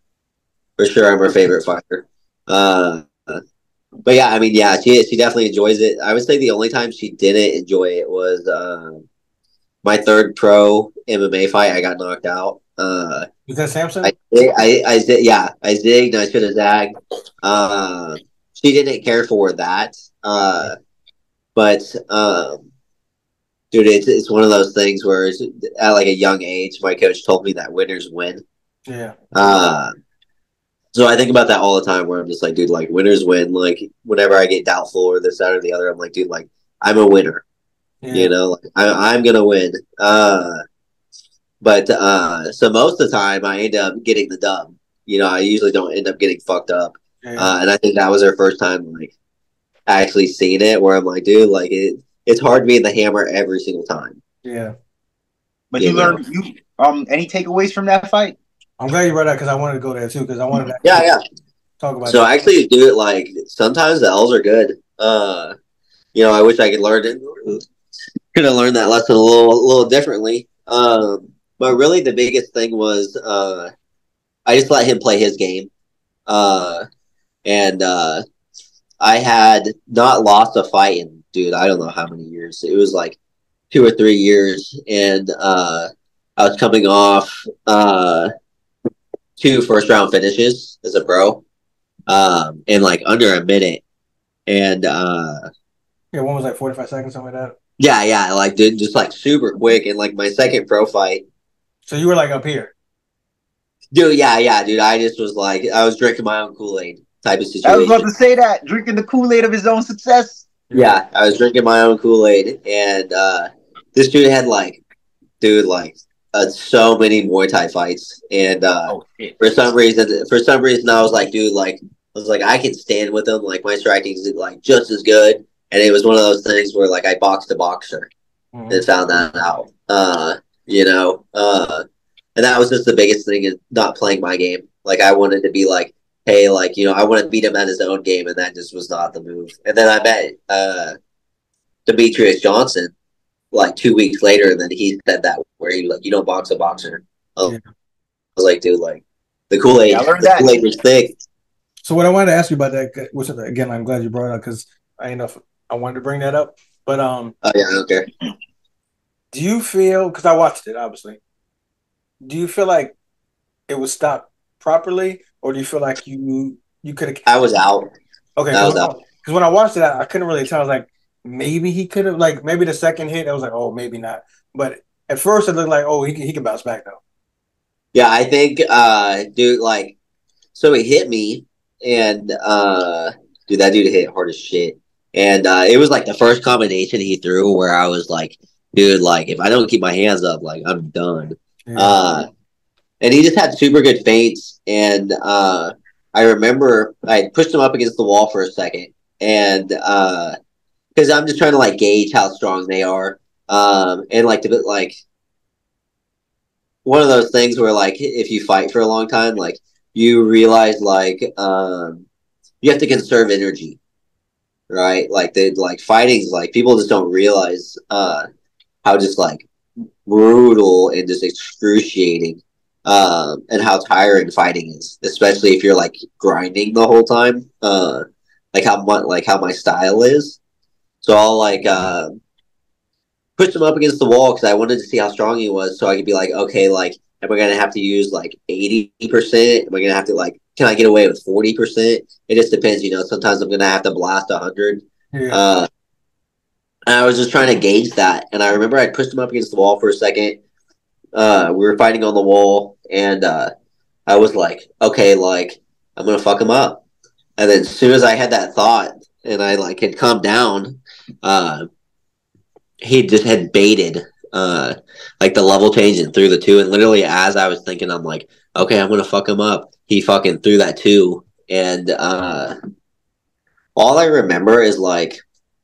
for sure, I'm her favorite fighter. Uh, but yeah, I mean, yeah, she she definitely enjoys it. I would say the only time she didn't enjoy it was uh, my third pro M M A fight. I got knocked out. Uh, is that Samson? I I I zig, yeah, I zigged. And I should have zagged. Uh, she didn't care for that. Uh, but um, dude, it's it's one of those things where it's, at like a young age, my coach told me that winners win. Yeah. Uh, so I think about that all the time where I'm just like, dude, like winners win. Like whenever I get doubtful or this, that, or the other, I'm like, dude, like I'm a winner. Yeah. You know, like, I, I'm gonna win. Uh, but uh, so most of the time I end up getting the dub. You know, I usually don't end up getting fucked up. Yeah. Uh, and I think that was their first time like actually seeing it. Where I'm like, dude, like it, it's hard being the hammer every single time. Yeah. But You you know? learned you um any takeaways from that fight? I'm glad you brought that because I wanted to go there too because I wanted to Yeah, yeah. talk about So that. actually, do it like sometimes the L's are good. Uh, you know, I wish I could learn it. Could have learned that lesson a little, a little differently. Um, but really, the biggest thing was uh, I just let him play his game, uh, and uh, I had not lost a fight in, dude, I don't know how many years. It was like two or three years, and uh, I was coming off uh, two first round finishes as a pro, um, in like under a minute, and uh, Yeah, one was like forty-five seconds, something like that. yeah, yeah, like did just like super quick, and like my second pro fight. So you were like up here. Dude, yeah, yeah, dude. I just was like, I was drinking my own Kool Aid type of I was about situation. to say that drinking the Kool Aid of his own success. Yeah, I was drinking my own Kool Aid, and uh, this dude had like, dude, like, uh, so many Muay Thai fights, and uh, Oh shit! for some reason, for some reason, I was like, dude, like, I was like, I can stand with him. Like, my striking is like just as good, and it was one of those things where like I boxed a boxer Mhm. and found that out. Uh, you know, uh, and that was just the biggest thing is not playing my game. Like I wanted to be like, hey, like you know, I want to beat him at his own game, and that just was not the move. And then I met uh, Demetrius Johnson like two weeks later, and then he said that where he like, you don't box a boxer. Oh, Yeah. I was like, dude, like the Kool Aid, Yeah, I learned the that. Kool Aid was thick. So what I wanted to ask you about that, which again I'm glad you brought it up because I didn't know if I wanted to bring that up. But um, Oh yeah, I don't care. do you feel because I watched it obviously? Do you feel like it was stopped properly, or do you feel like you you could have? I was out. Okay, I was because out. when, when I watched it, I, I couldn't really tell. I was like, maybe he could have, like, maybe the second hit, I was like, oh, maybe not. But at first, it looked like, oh, he can, he can bounce back though. Yeah, I think, uh, dude, like, so he hit me, and uh, dude, that dude hit hard as shit. And uh, it was like the first combination he threw where I was like, dude, like, if I don't keep my hands up, like, I'm done. Yeah. Uh, and he just had super good feints. And uh, I remember I pushed him up against the wall for a second, and because uh, I'm just trying to like gauge how strong they are, um, and like to like one of those things where like if you fight for a long time, like you realize like um, you have to conserve energy, right? Like they like fighting's like people just don't realize uh, how just like brutal and just excruciating um, and how tiring fighting is, especially if you're like grinding the whole time. Uh, like how much like how my style is. So I'll like uh, push him up against the wall because I wanted to see how strong he was, so I could be like, okay, like, am I gonna have to use like eighty percent? Am I gonna have to like, can I get away with forty percent? It just depends, you know. Sometimes I'm gonna have to blast a hundred. Yeah. Uh, and I was just trying to gauge that, and I remember I pushed him up against the wall for a second. Uh, we were fighting on the wall, and uh, I was like, okay, like I'm gonna fuck him up. And then as soon as I had that thought, and I like had calmed down, uh, he just had baited uh like the level change and threw the two, and literally as I was thinking, I'm like, okay, I'm gonna fuck him up, he fucking threw that two, and uh all I remember is like,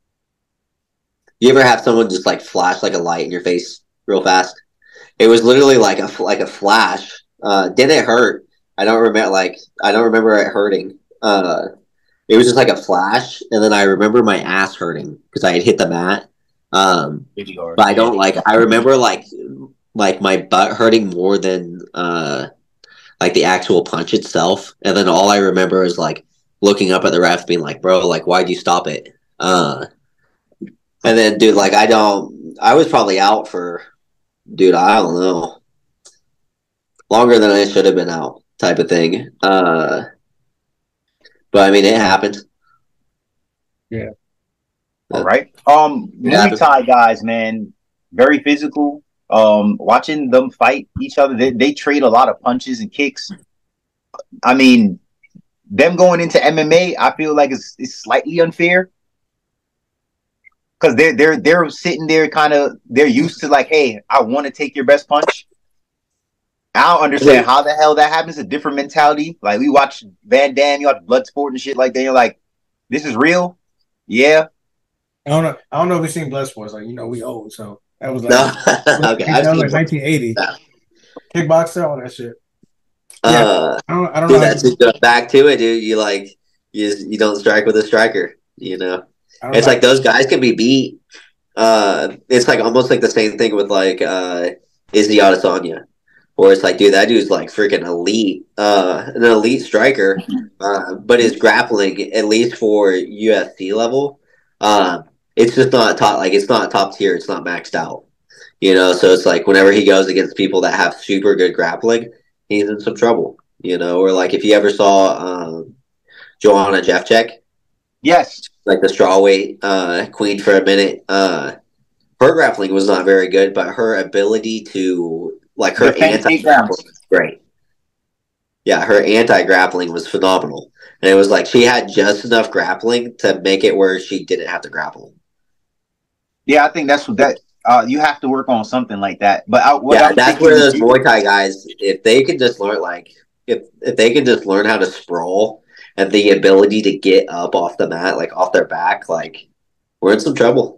you ever have someone just like flash like a light in your face real fast? It was literally like a like a flash. Uh did it hurt? I don't remember like I don't remember it hurting. Uh it was just like a flash, and then I remember my ass hurting because I had hit the mat. Um, but I don't like. I remember like like my butt hurting more than uh like the actual punch itself, and then all I remember is like looking up at the ref, being like, "Bro, like, why'd you stop it?" Uh, and then, dude, like, I don't. I was probably out for, dude, I don't know, longer than I should have been out, type of thing. Uh, but I mean, it happened. Yeah. All right. Um, Yeah. Muay Thai guys, man, very physical. Um, watching them fight each other, they, they trade a lot of punches and kicks. I mean, them going into M M A, I feel like it's, it's slightly unfair because they're they're they're sitting there kind of they're used to like, hey, I want to take your best punch. I don't understand how the hell that happens. A different mentality. Like we watch Van Damme, you watch Bloodsport and shit like that. You're like, this is real. Yeah. I don't know. I don't know if we've seen Bloodsport. Like you know, we old, so that was like, No. Okay, that I've was like seen nineteen eighty. Yeah. Kickboxer, all that shit. Yeah, Uh, I don't. I don't dude, know. that's just go back to it, dude. You like you you don't strike with a striker. You know, I don't it's know. like those guys can be beat. Uh, it's like almost like the same thing with like uh, Izzy Adesanya, where it's like, dude, that dude's like freaking elite, uh, an elite striker, uh, but his grappling, at least for U F C level, uh, it's just not top. Like it's not top tier. It's not maxed out. You know, so it's like whenever he goes against people that have super good grappling, he's in some trouble. You know, or like if you ever saw um, Joanna Jędrzejczyk, Yes. like the strawweight uh, queen for a minute, uh, her grappling was not very good, but her ability to like her anti grappling was great. Yeah, her anti grappling was phenomenal, and it was like she had just enough grappling to make it where she didn't have to grapple. Yeah, I think that's what that. Uh, you have to work on something like that. But I, what Yeah, I'm that's thinking where is those you- Muay Thai guys, if they could just learn, like, if if they could just learn how to sprawl and the ability to get up off the mat, like off their back, like, we're in some trouble.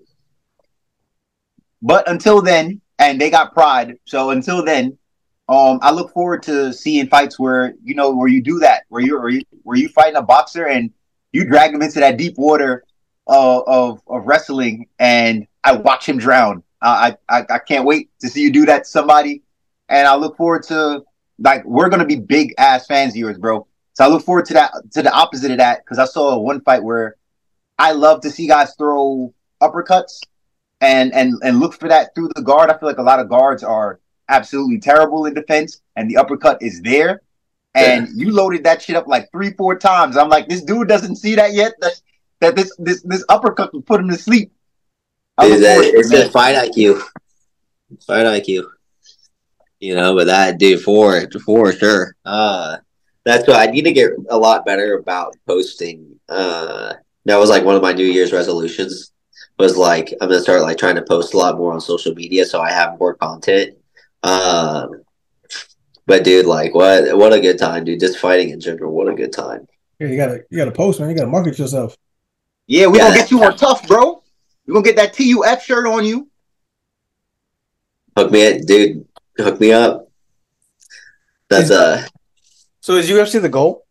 But until then, and they got pride. So until then, um, I look forward to seeing fights where you know where you do that, where you where you where you fighting a boxer and you drag him into that deep water uh, of of wrestling, and I watch him drown. Uh, I, I I can't wait to see you do that to somebody, and I look forward to like we're gonna be big ass fans of yours, bro. So I look forward to that to the opposite of that because I saw one fight where I love to see guys throw uppercuts and and and look for that through the guard. I feel like a lot of guards are absolutely terrible in defense, and the uppercut is there. And yeah. You loaded that shit up like three, four times. I'm like, this dude doesn't see that yet. That that this this this uppercut will put him to sleep. Dude, that, it's just fight I Q, fight I Q. You know, but that dude for for sure. Uh, that's what I need to get a lot better about posting. Uh, that was like one of my New Year's resolutions. Was like I'm gonna start like trying to post a lot more on social media so I have more content. Um, but dude, like what what a good time, dude! Just fighting in general, what a good time. Yeah, you gotta you gotta post, man. You gotta market yourself. Yeah, we're yeah, gonna get you on tough, bro. We're gonna get that T U F shirt on you. Hook me up, dude. Hook me up. That's uh. So is U F C the goal?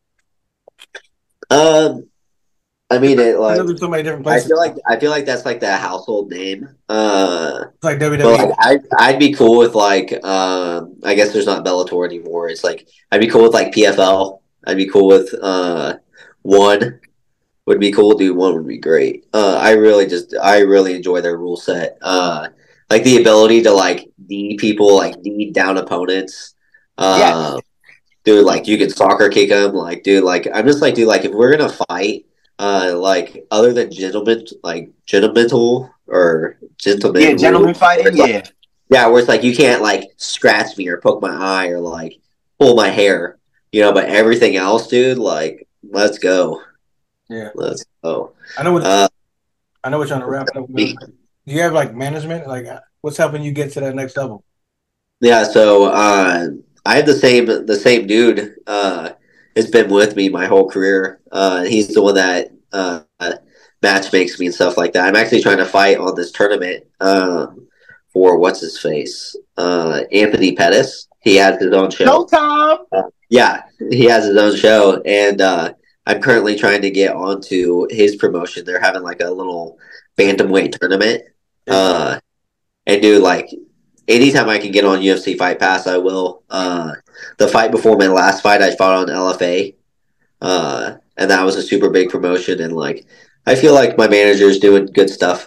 Um. I mean, it like I know there's so many different I places. feel like I feel like that's like the household name. Uh, it's like W W E. but like, I'd I'd be cool with like um, I guess there's not Bellator anymore. It's like I'd be cool with like P F L. I'd be cool with uh, one. Would be cool, dude. One would be great. Uh, I really just I really enjoy their rule set. Uh, like the ability to like knee people, like knee down opponents. Uh, Yes. Dude, like you can soccer kick them. Like, dude, like I'm just like, dude, like if we're gonna fight. Uh, like other than gentlemen, like gentlemental or gentlemen, Yeah, gentlemen fighting. like, Yeah, yeah, where it's like you can't like scratch me or poke my eye or like pull my hair, you know. But everything else, dude, like let's go. Yeah, let's go. I know what Uh, I know. What you're trying to wrap it up. Do you have like management? Like, what's helping you get to that next level? Yeah, so uh, I have the same the same dude. Uh, has been with me my whole career. Uh, he's the one that uh, match makes me and stuff like that. I'm actually trying to fight on this tournament um, for what's his face, uh, Anthony Pettis. He has his own show. Showtime. Uh, yeah, he has his own show, and uh, I'm currently trying to get onto his promotion. They're having like a little bantamweight tournament, uh, and dude, like anytime I can get on U F C Fight Pass, I will. Uh, the fight before my last fight, I fought on L F A, uh, and that was a super big promotion. And like, I feel like my manager's doing good stuff.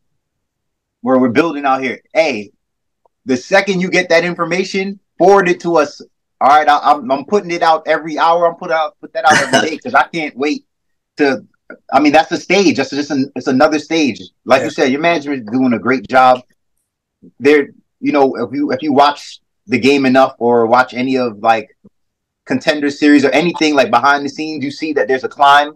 Where we're building out here. Hey, the second you get that information, forward it to us. All right, I, I'm I'm putting it out every hour. I'm put out put that out every day because I can't wait to. I mean, that's a stage. That's just an, it's another stage. Like yeah. you said, your management is doing a great job. They're you know if you if you watch the game enough or watch any of like Contender Series or anything like behind the scenes, you see that there's a climb,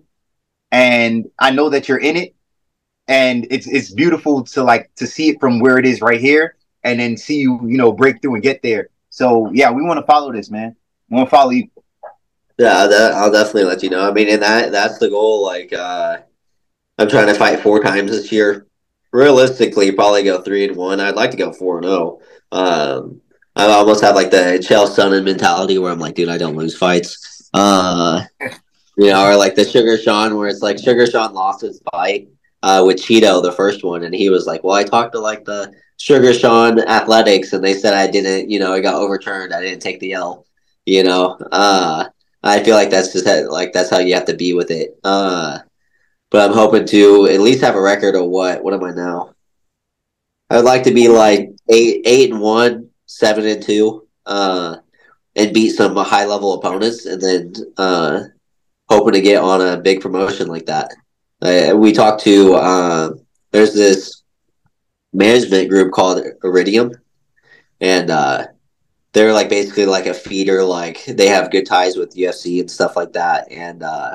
and I know that you're in it, and it's it's beautiful to like to see it from where it is right here, and then see you you know break through and get there. So yeah, we want to follow this, man. We want to follow you. Yeah, that, I'll definitely let you know. I mean, and that that's the goal. Like, uh, I'm trying to fight four times this year. Realistically, probably go three and one. I'd like to go four and zero. Um, I almost have like the Chael Sonnen mentality where I'm like, dude, I don't lose fights. Uh, you know, or like the Sugar Sean, where it's like Sugar Sean lost his fight uh, with Cheeto, the first one, and he was like, well, I talked to like the Sugar Sean Athletics, and they said I didn't. You know, it got overturned. I didn't take the L. You know, uh, I feel like that's just how, like that's how you have to be with it. Uh, but I'm hoping to at least have a record of what? What am I now? I would like to be like eight, eight and one, seven and two, uh, and beat some high level opponents, and then uh, hoping to get on a big promotion like that. Uh, we talked to uh, there's this management group called Iridium, and uh, they're like basically like a feeder. Like they have good ties with U F C and stuff like that, and. Uh,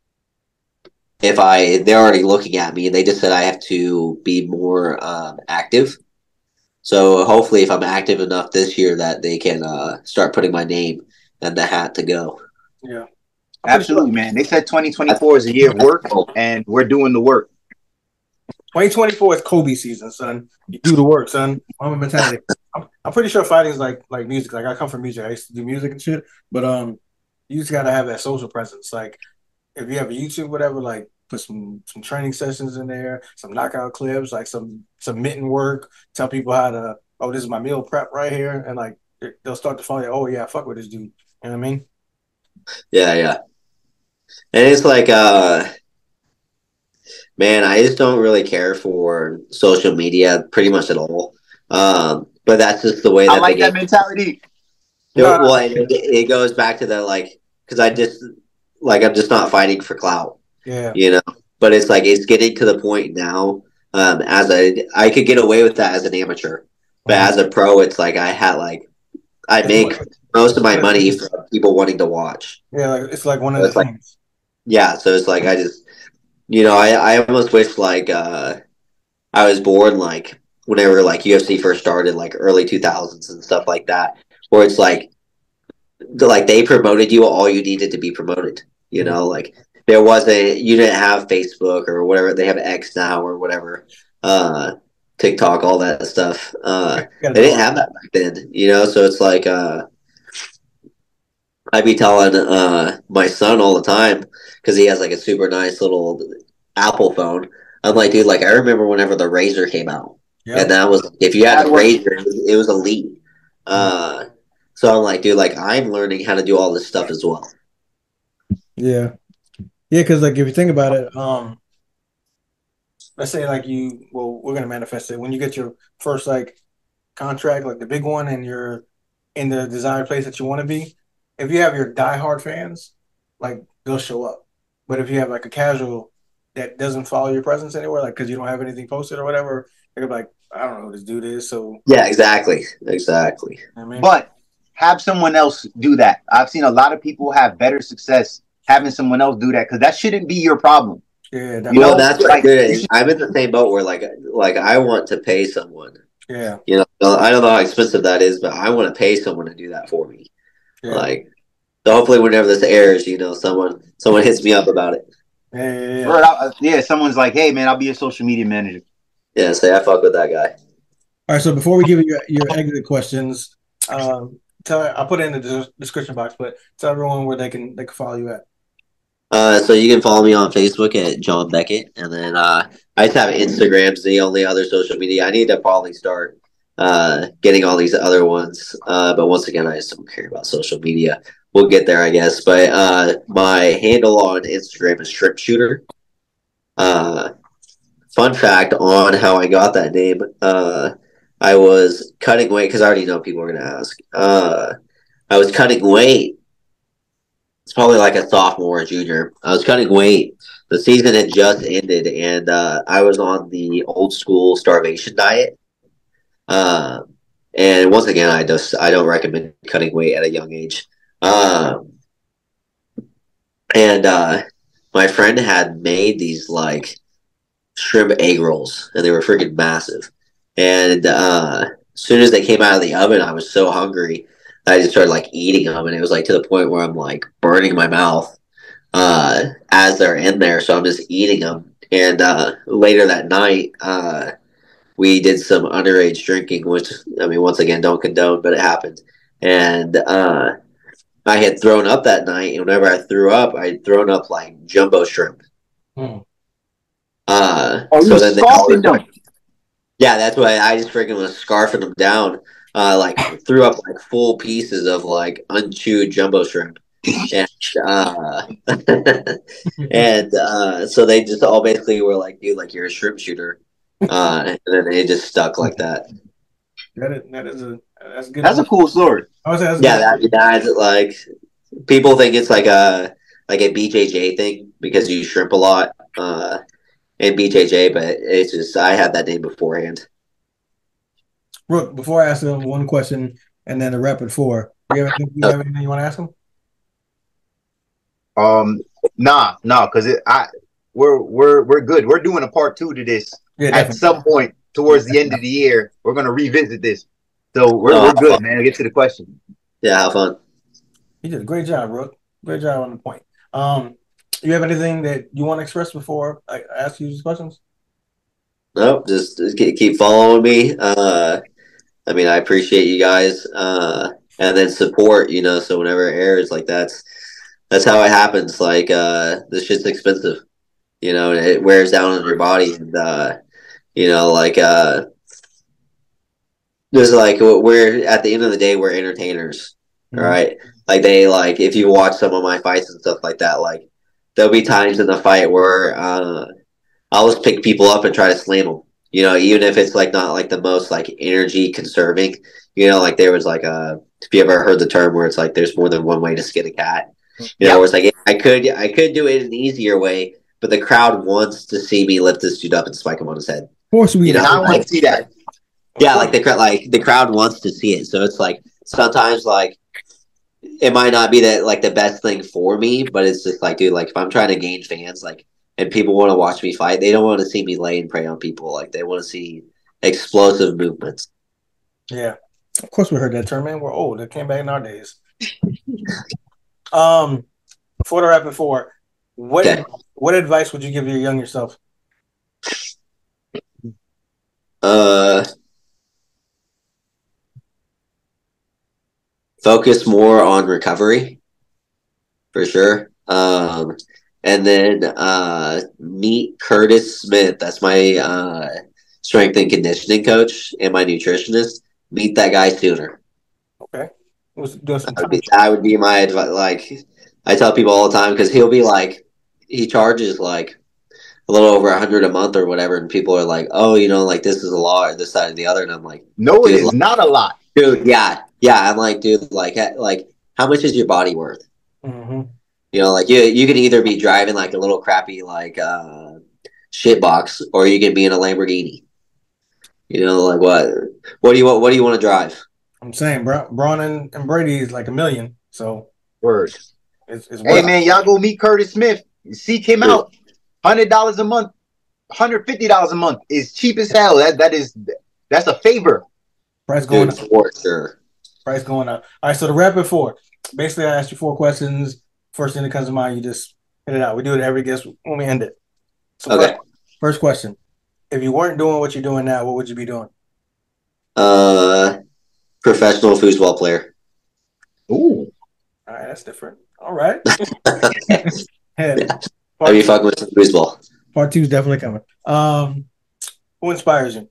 If I, they're already looking at me. They just said I have to be more um, active. So hopefully, if I'm active enough this year, that they can uh, start putting my name in the hat to go. Yeah, absolutely, man. They said twenty twenty-four is a year of work, and we're doing the work. twenty twenty-four is Kobe season, son. You do the work, son. I'm a mentality. I'm, I'm pretty sure fighting is like like music. Like I come from music. I used to do music and shit. But um, you just gotta have that social presence. Like. If you have a YouTube, whatever, like put some some training sessions in there, some knockout clips, like some some mitten work. Tell people how to. Oh, this is my meal prep right here, and like they'll start to follow. You, oh yeah, fuck with this dude. You know what I mean? Yeah, yeah. And it's like, uh, man, I just don't really care for social media pretty much at all. Um, but that's just the way that I like they that get. mentality. It, well, it, it goes back to the like, because I just. Like I'm just not fighting for clout, yeah. You know. But it's like it's getting to the point now. Um, as a, I could get away with that as an amateur, but mm-hmm. as a pro, it's like I had like I make most of my money from people wanting to watch. Yeah, like, it's like one of so the like, things. Yeah, so it's like I just, you know, I I almost wish like uh, I was born like whenever like U F C first started, like early two thousands and stuff like that, where it's like. Like they promoted you, all you needed to be promoted. You know, like there wasn't, you didn't have Facebook or whatever. They have X now or whatever, uh, TikTok, all that stuff. Uh, they didn't have that back then. You know, so it's like uh, I'd be telling uh my son all the time because he has like a super nice little Apple phone. I'm like, dude, like I remember whenever the Razor came out, yep. and that was if you had a Razor, it was, it was elite. Uh. So I'm like, dude, like I'm learning how to do all this stuff as well. Yeah, yeah, because like if you think about it, um, let's say like you, well, we're gonna manifest it when you get your first like contract, like the big one, and you're in the desired place that you want to be. If you have your diehard fans, like they'll show up. But if you have like a casual that doesn't follow your presence anywhere, like because you don't have anything posted or whatever, they're gonna be like, I don't know who this dude is. So yeah, exactly, exactly. I mean, but. Have someone else do that. I've seen a lot of people have better success having someone else do that because that shouldn't be your problem. Yeah, you know, that's like should... I'm in the same boat where like like I want to pay someone. Yeah, you know, I don't know how expensive that is, but I want to pay someone to do that for me. Yeah. Like, so hopefully, whenever this airs, you know, someone someone hits me up about it. Yeah, yeah, yeah. yeah someone's like, "Hey, man, I'll be your social media manager." Yeah, say I fuck with that guy. All right, so before we give you your, your exit questions. Um, Tell, I'll put it in the description box, but tell everyone where they can they can follow you at. Uh, so you can follow me on Facebook at John Beckett, and then uh, I just have Instagram's the only other social media. I need to probably start uh, getting all these other ones, uh, but once again, I just don't care about social media. We'll get there, I guess. But uh, my handle on Instagram is Shrimp Shooter. Uh, fun fact on how I got that name. Uh, I was cutting weight because I already know people are going to ask. Uh, I was cutting weight. It's probably like a sophomore or junior. I was cutting weight. The season had just ended, and uh, I was on the old school starvation diet. Uh, and once again, I just I don't recommend cutting weight at a young age. Um, and uh, my friend had made these like shrimp egg rolls, and they were freaking massive. And uh, as soon as they came out of the oven, I was so hungry. I just started like eating them, and it was like to the point where I'm like burning my mouth uh, as they're in there. So I'm just eating them. And uh, later that night, uh, we did some underage drinking, which I mean, once again, don't condone, but it happened. And uh, I had thrown up that night, and whenever I threw up, I had thrown up like jumbo shrimp. Hmm. Uh, Oh, so you then they scarfing them. Yeah, that's why I just freaking was scarfing them down. Uh, like threw up like full pieces of like unchewed jumbo shrimp, and uh, and uh, so they just all basically were like, "Dude, like you're a shrimp shooter," uh, and then they just stuck like that. That is, that is a that's good. That's a cool story. I was that's Yeah, good. that, that's like people think it's like a like a B J J thing because you shrimp a lot uh, in B J J, but it's just I had that name beforehand. Brooke, before I ask them one question and then a rapid four, you have anything you, have anything you want to ask them? Um, nah, nah, because it I we're we're we're good. We're doing a part two to this Yeah, at definitely. some point towards the end of the year. We're gonna revisit this, so we're Oh, we're good, man. Get to the question. Yeah, have fun. You did a great job, Brooke. Great job on the point. Um, you have anything that you want to express before I ask you these questions? Nope, just, just keep keep following me. Uh, I mean, I appreciate you guys, uh, and then support. You know, so whenever it airs, like that's that's how it happens. Like uh, this shit's expensive, you know, and it wears down on your body, and uh, you know, like uh, there's like we're at the end of the day, we're entertainers, Mhm. right? Like they like if you watch some of my fights and stuff like that, like there'll be times in the fight where uh, I'll just pick people up and try to slam them. You know, even if it's like not like the most like energy conserving. You know, like there was like a if you ever heard the term where it's like there's more than one way to skin a cat. You know, Yep. where it's like I could I could do it an easier way, but the crowd wants to see me lift this dude up and spike him on his head. Of course we You know, And I want like to see that. yeah, like the crowd like the crowd wants to see it. So it's like sometimes like it might not be that like the best thing for me, but it's just like, dude, like if I'm trying to gain fans, like and people want to watch me fight, they don't want to see me lay and prey on people. Like they want to see explosive movements. Yeah, of course we heard that term, man. We're old. It came back in our days. um, for the rapid four, what Okay. what advice would you give your younger self? Uh, focus more on recovery, for sure. Um, and then uh, meet Curtis Smith. That's my uh, strength and conditioning coach and my nutritionist. Meet that guy sooner. Okay, was doing some That would time. be, that would be my advice. Like I tell people all the time because he'll be like, he charges like a little over a hundred a month or whatever, and people are like, oh, you know, like this is a lot or this, that, and the other, and I'm like, No, it Dude, is like- not a lot. dude, yeah, yeah. I'm like, dude, like, like, how much is your body worth? Mm-hmm. You know, like you, you can either be driving like a little crappy like uh, shit box, or you can be in a Lamborghini. You know, like what? What do you want? What do you want to drive? I'm saying, Bra- Braun and, and Brady is like a million, so Word. it's, it's Hey worth man, y'all go meet Curtis Smith. Seek him out. Hundred dollars a month, hundred fifty dollars a month is cheap as hell. That that is that's a favor. price going Dude, up. for sure. Price going up. All right, so the rapid four. Basically, I asked you four questions. First thing that comes to mind, you just hit it out. We do it every guest when we end it. So Okay. first, first question: if you weren't doing what you're doing now, what would you be doing? Uh, professional foosball player. Ooh. All right, that's different. All right. Head. I'd Part, be fucking with some foosball. part two is definitely coming. Um, who inspires you?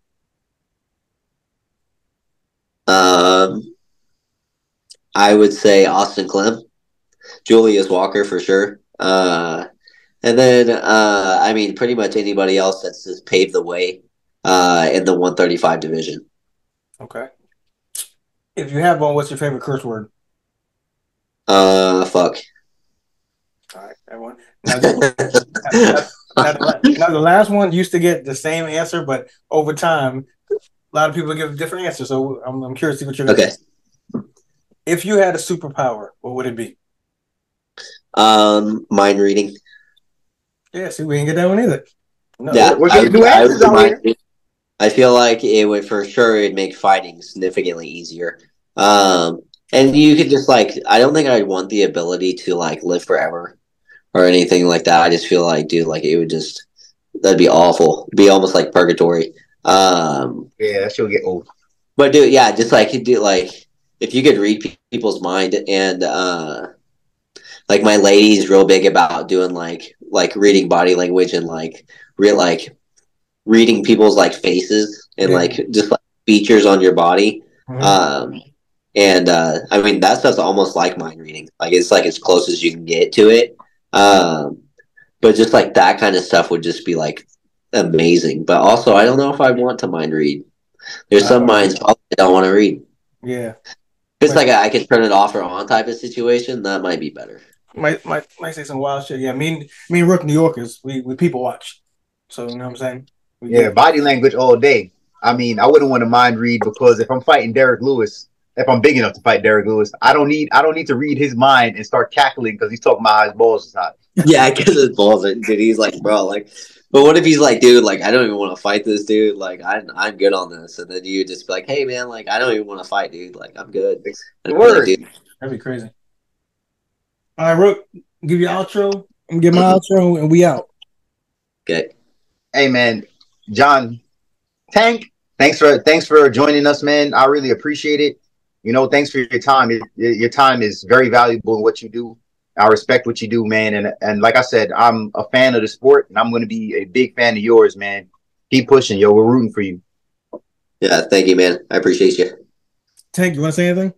Um, I would say Austin Clem, Julius Walker for sure. Uh, and then uh, I mean, pretty much anybody else that's just paved the way uh, in the one thirty-five division. Okay. If you have one, what's your favorite curse word? Uh, fuck. All right, everyone. Now, this, now, now, the, now the last one used to get the same answer, but over time, a lot of people give a different answer. So I'm, I'm curious to see what you're Okay. If you had a superpower, what would it be? Um, mind reading. Yeah, see, we didn't get that one either. No. Yeah, We're I getting would- new I would answers out mind here. reading. I feel like it would for sure it'd make fighting significantly easier. Um, And you could just like, I don't think I'd want the ability to like live forever or anything like that. I just feel like, dude, like it would just, that'd be awful. It'd be almost like purgatory. Um, Yeah, that shit get old. but dude, yeah, just like do like if you could read pe- people's mind and uh, like my lady's real big about doing like like reading body language and like real like reading people's like faces and Yeah. like just like features on your body. Mhm. Um, and uh, I mean that stuff's almost like mind reading. Like it's like as close as you can get to it. Um, but just like that kind of stuff would just be like amazing. But also, I don't know if I want to mind read. There's some Uh, minds I don't want to read. Yeah. It's like a, I can turn it off or on type of situation. That might be better. Might might might say some wild shit. Yeah, me and me and Rook, New Yorkers, we we people watch. So you know what I'm saying? We Yeah, get- body language all day. I mean, I wouldn't want to mind read because if I'm fighting Derek Lewis, if I'm big enough to fight Derek Lewis, I don't need I don't need to read his mind and start cackling because he's talking about how his balls is hot. Yeah, because his balls are, dude. He's like, bro, like, but what if he's like, dude, like, I don't even want to fight this dude. Like, I'm, I'm good on this. And then you just be like, hey, man, like, I don't even want to fight, dude. Like, I'm good. And I'm Word. like, dude, That'd be crazy. All right, Rook, give your outro. I'm get my outro, and we out. okay. Hey man, John, Tank, thanks for thanks for joining us, man. I really appreciate it. You know, thanks for your time. It, your time is very valuable in what you do. I respect what you do, man. And and like I said, I'm a fan of the sport, and I'm going to be a big fan of yours, man. Keep pushing, yo. We're rooting for you. Yeah, thank you, man. I appreciate you. Tank, you want to say anything?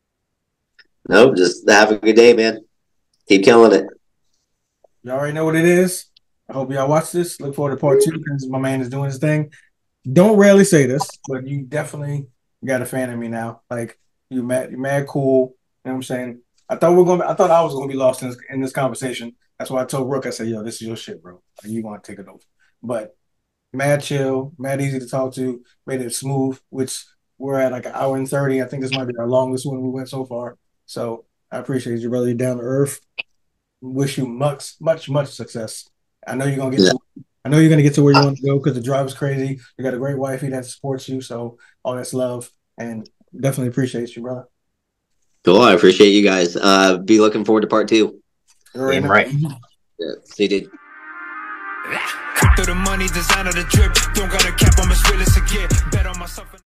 Nope, just have a good day, man. Keep killing it. You already know what it is. I hope y'all watch this. Look forward to part two because my man is doing his thing. Don't rarely say this, but you definitely got a fan of me now. Like you mad, you mad cool. You know what I'm saying? I thought we are gonna. I thought I was gonna be lost in this, in this conversation. That's why I told Rook. I said, "Yo, this is your shit, bro. Like, you want to take it over?" But mad chill, mad easy to talk to. Made it smooth, which we're at like an hour and thirty. I think this might be our longest one we went so far. So I appreciate you, brother. You're down to earth. Wish you much, much, much success. I know you're gonna get. Yeah. To, I know you're gonna get to where you want to go because the drive is crazy. You got a great wifey that supports you, so all that's love, and definitely appreciate you, brother. Cool. I appreciate you guys. Uh, be looking forward to part two. You already Damn know. right. Yeah. See you, dude. Cut through the money, designer the drip. Don't got a cap, I'm as real as it get. Bet on myself.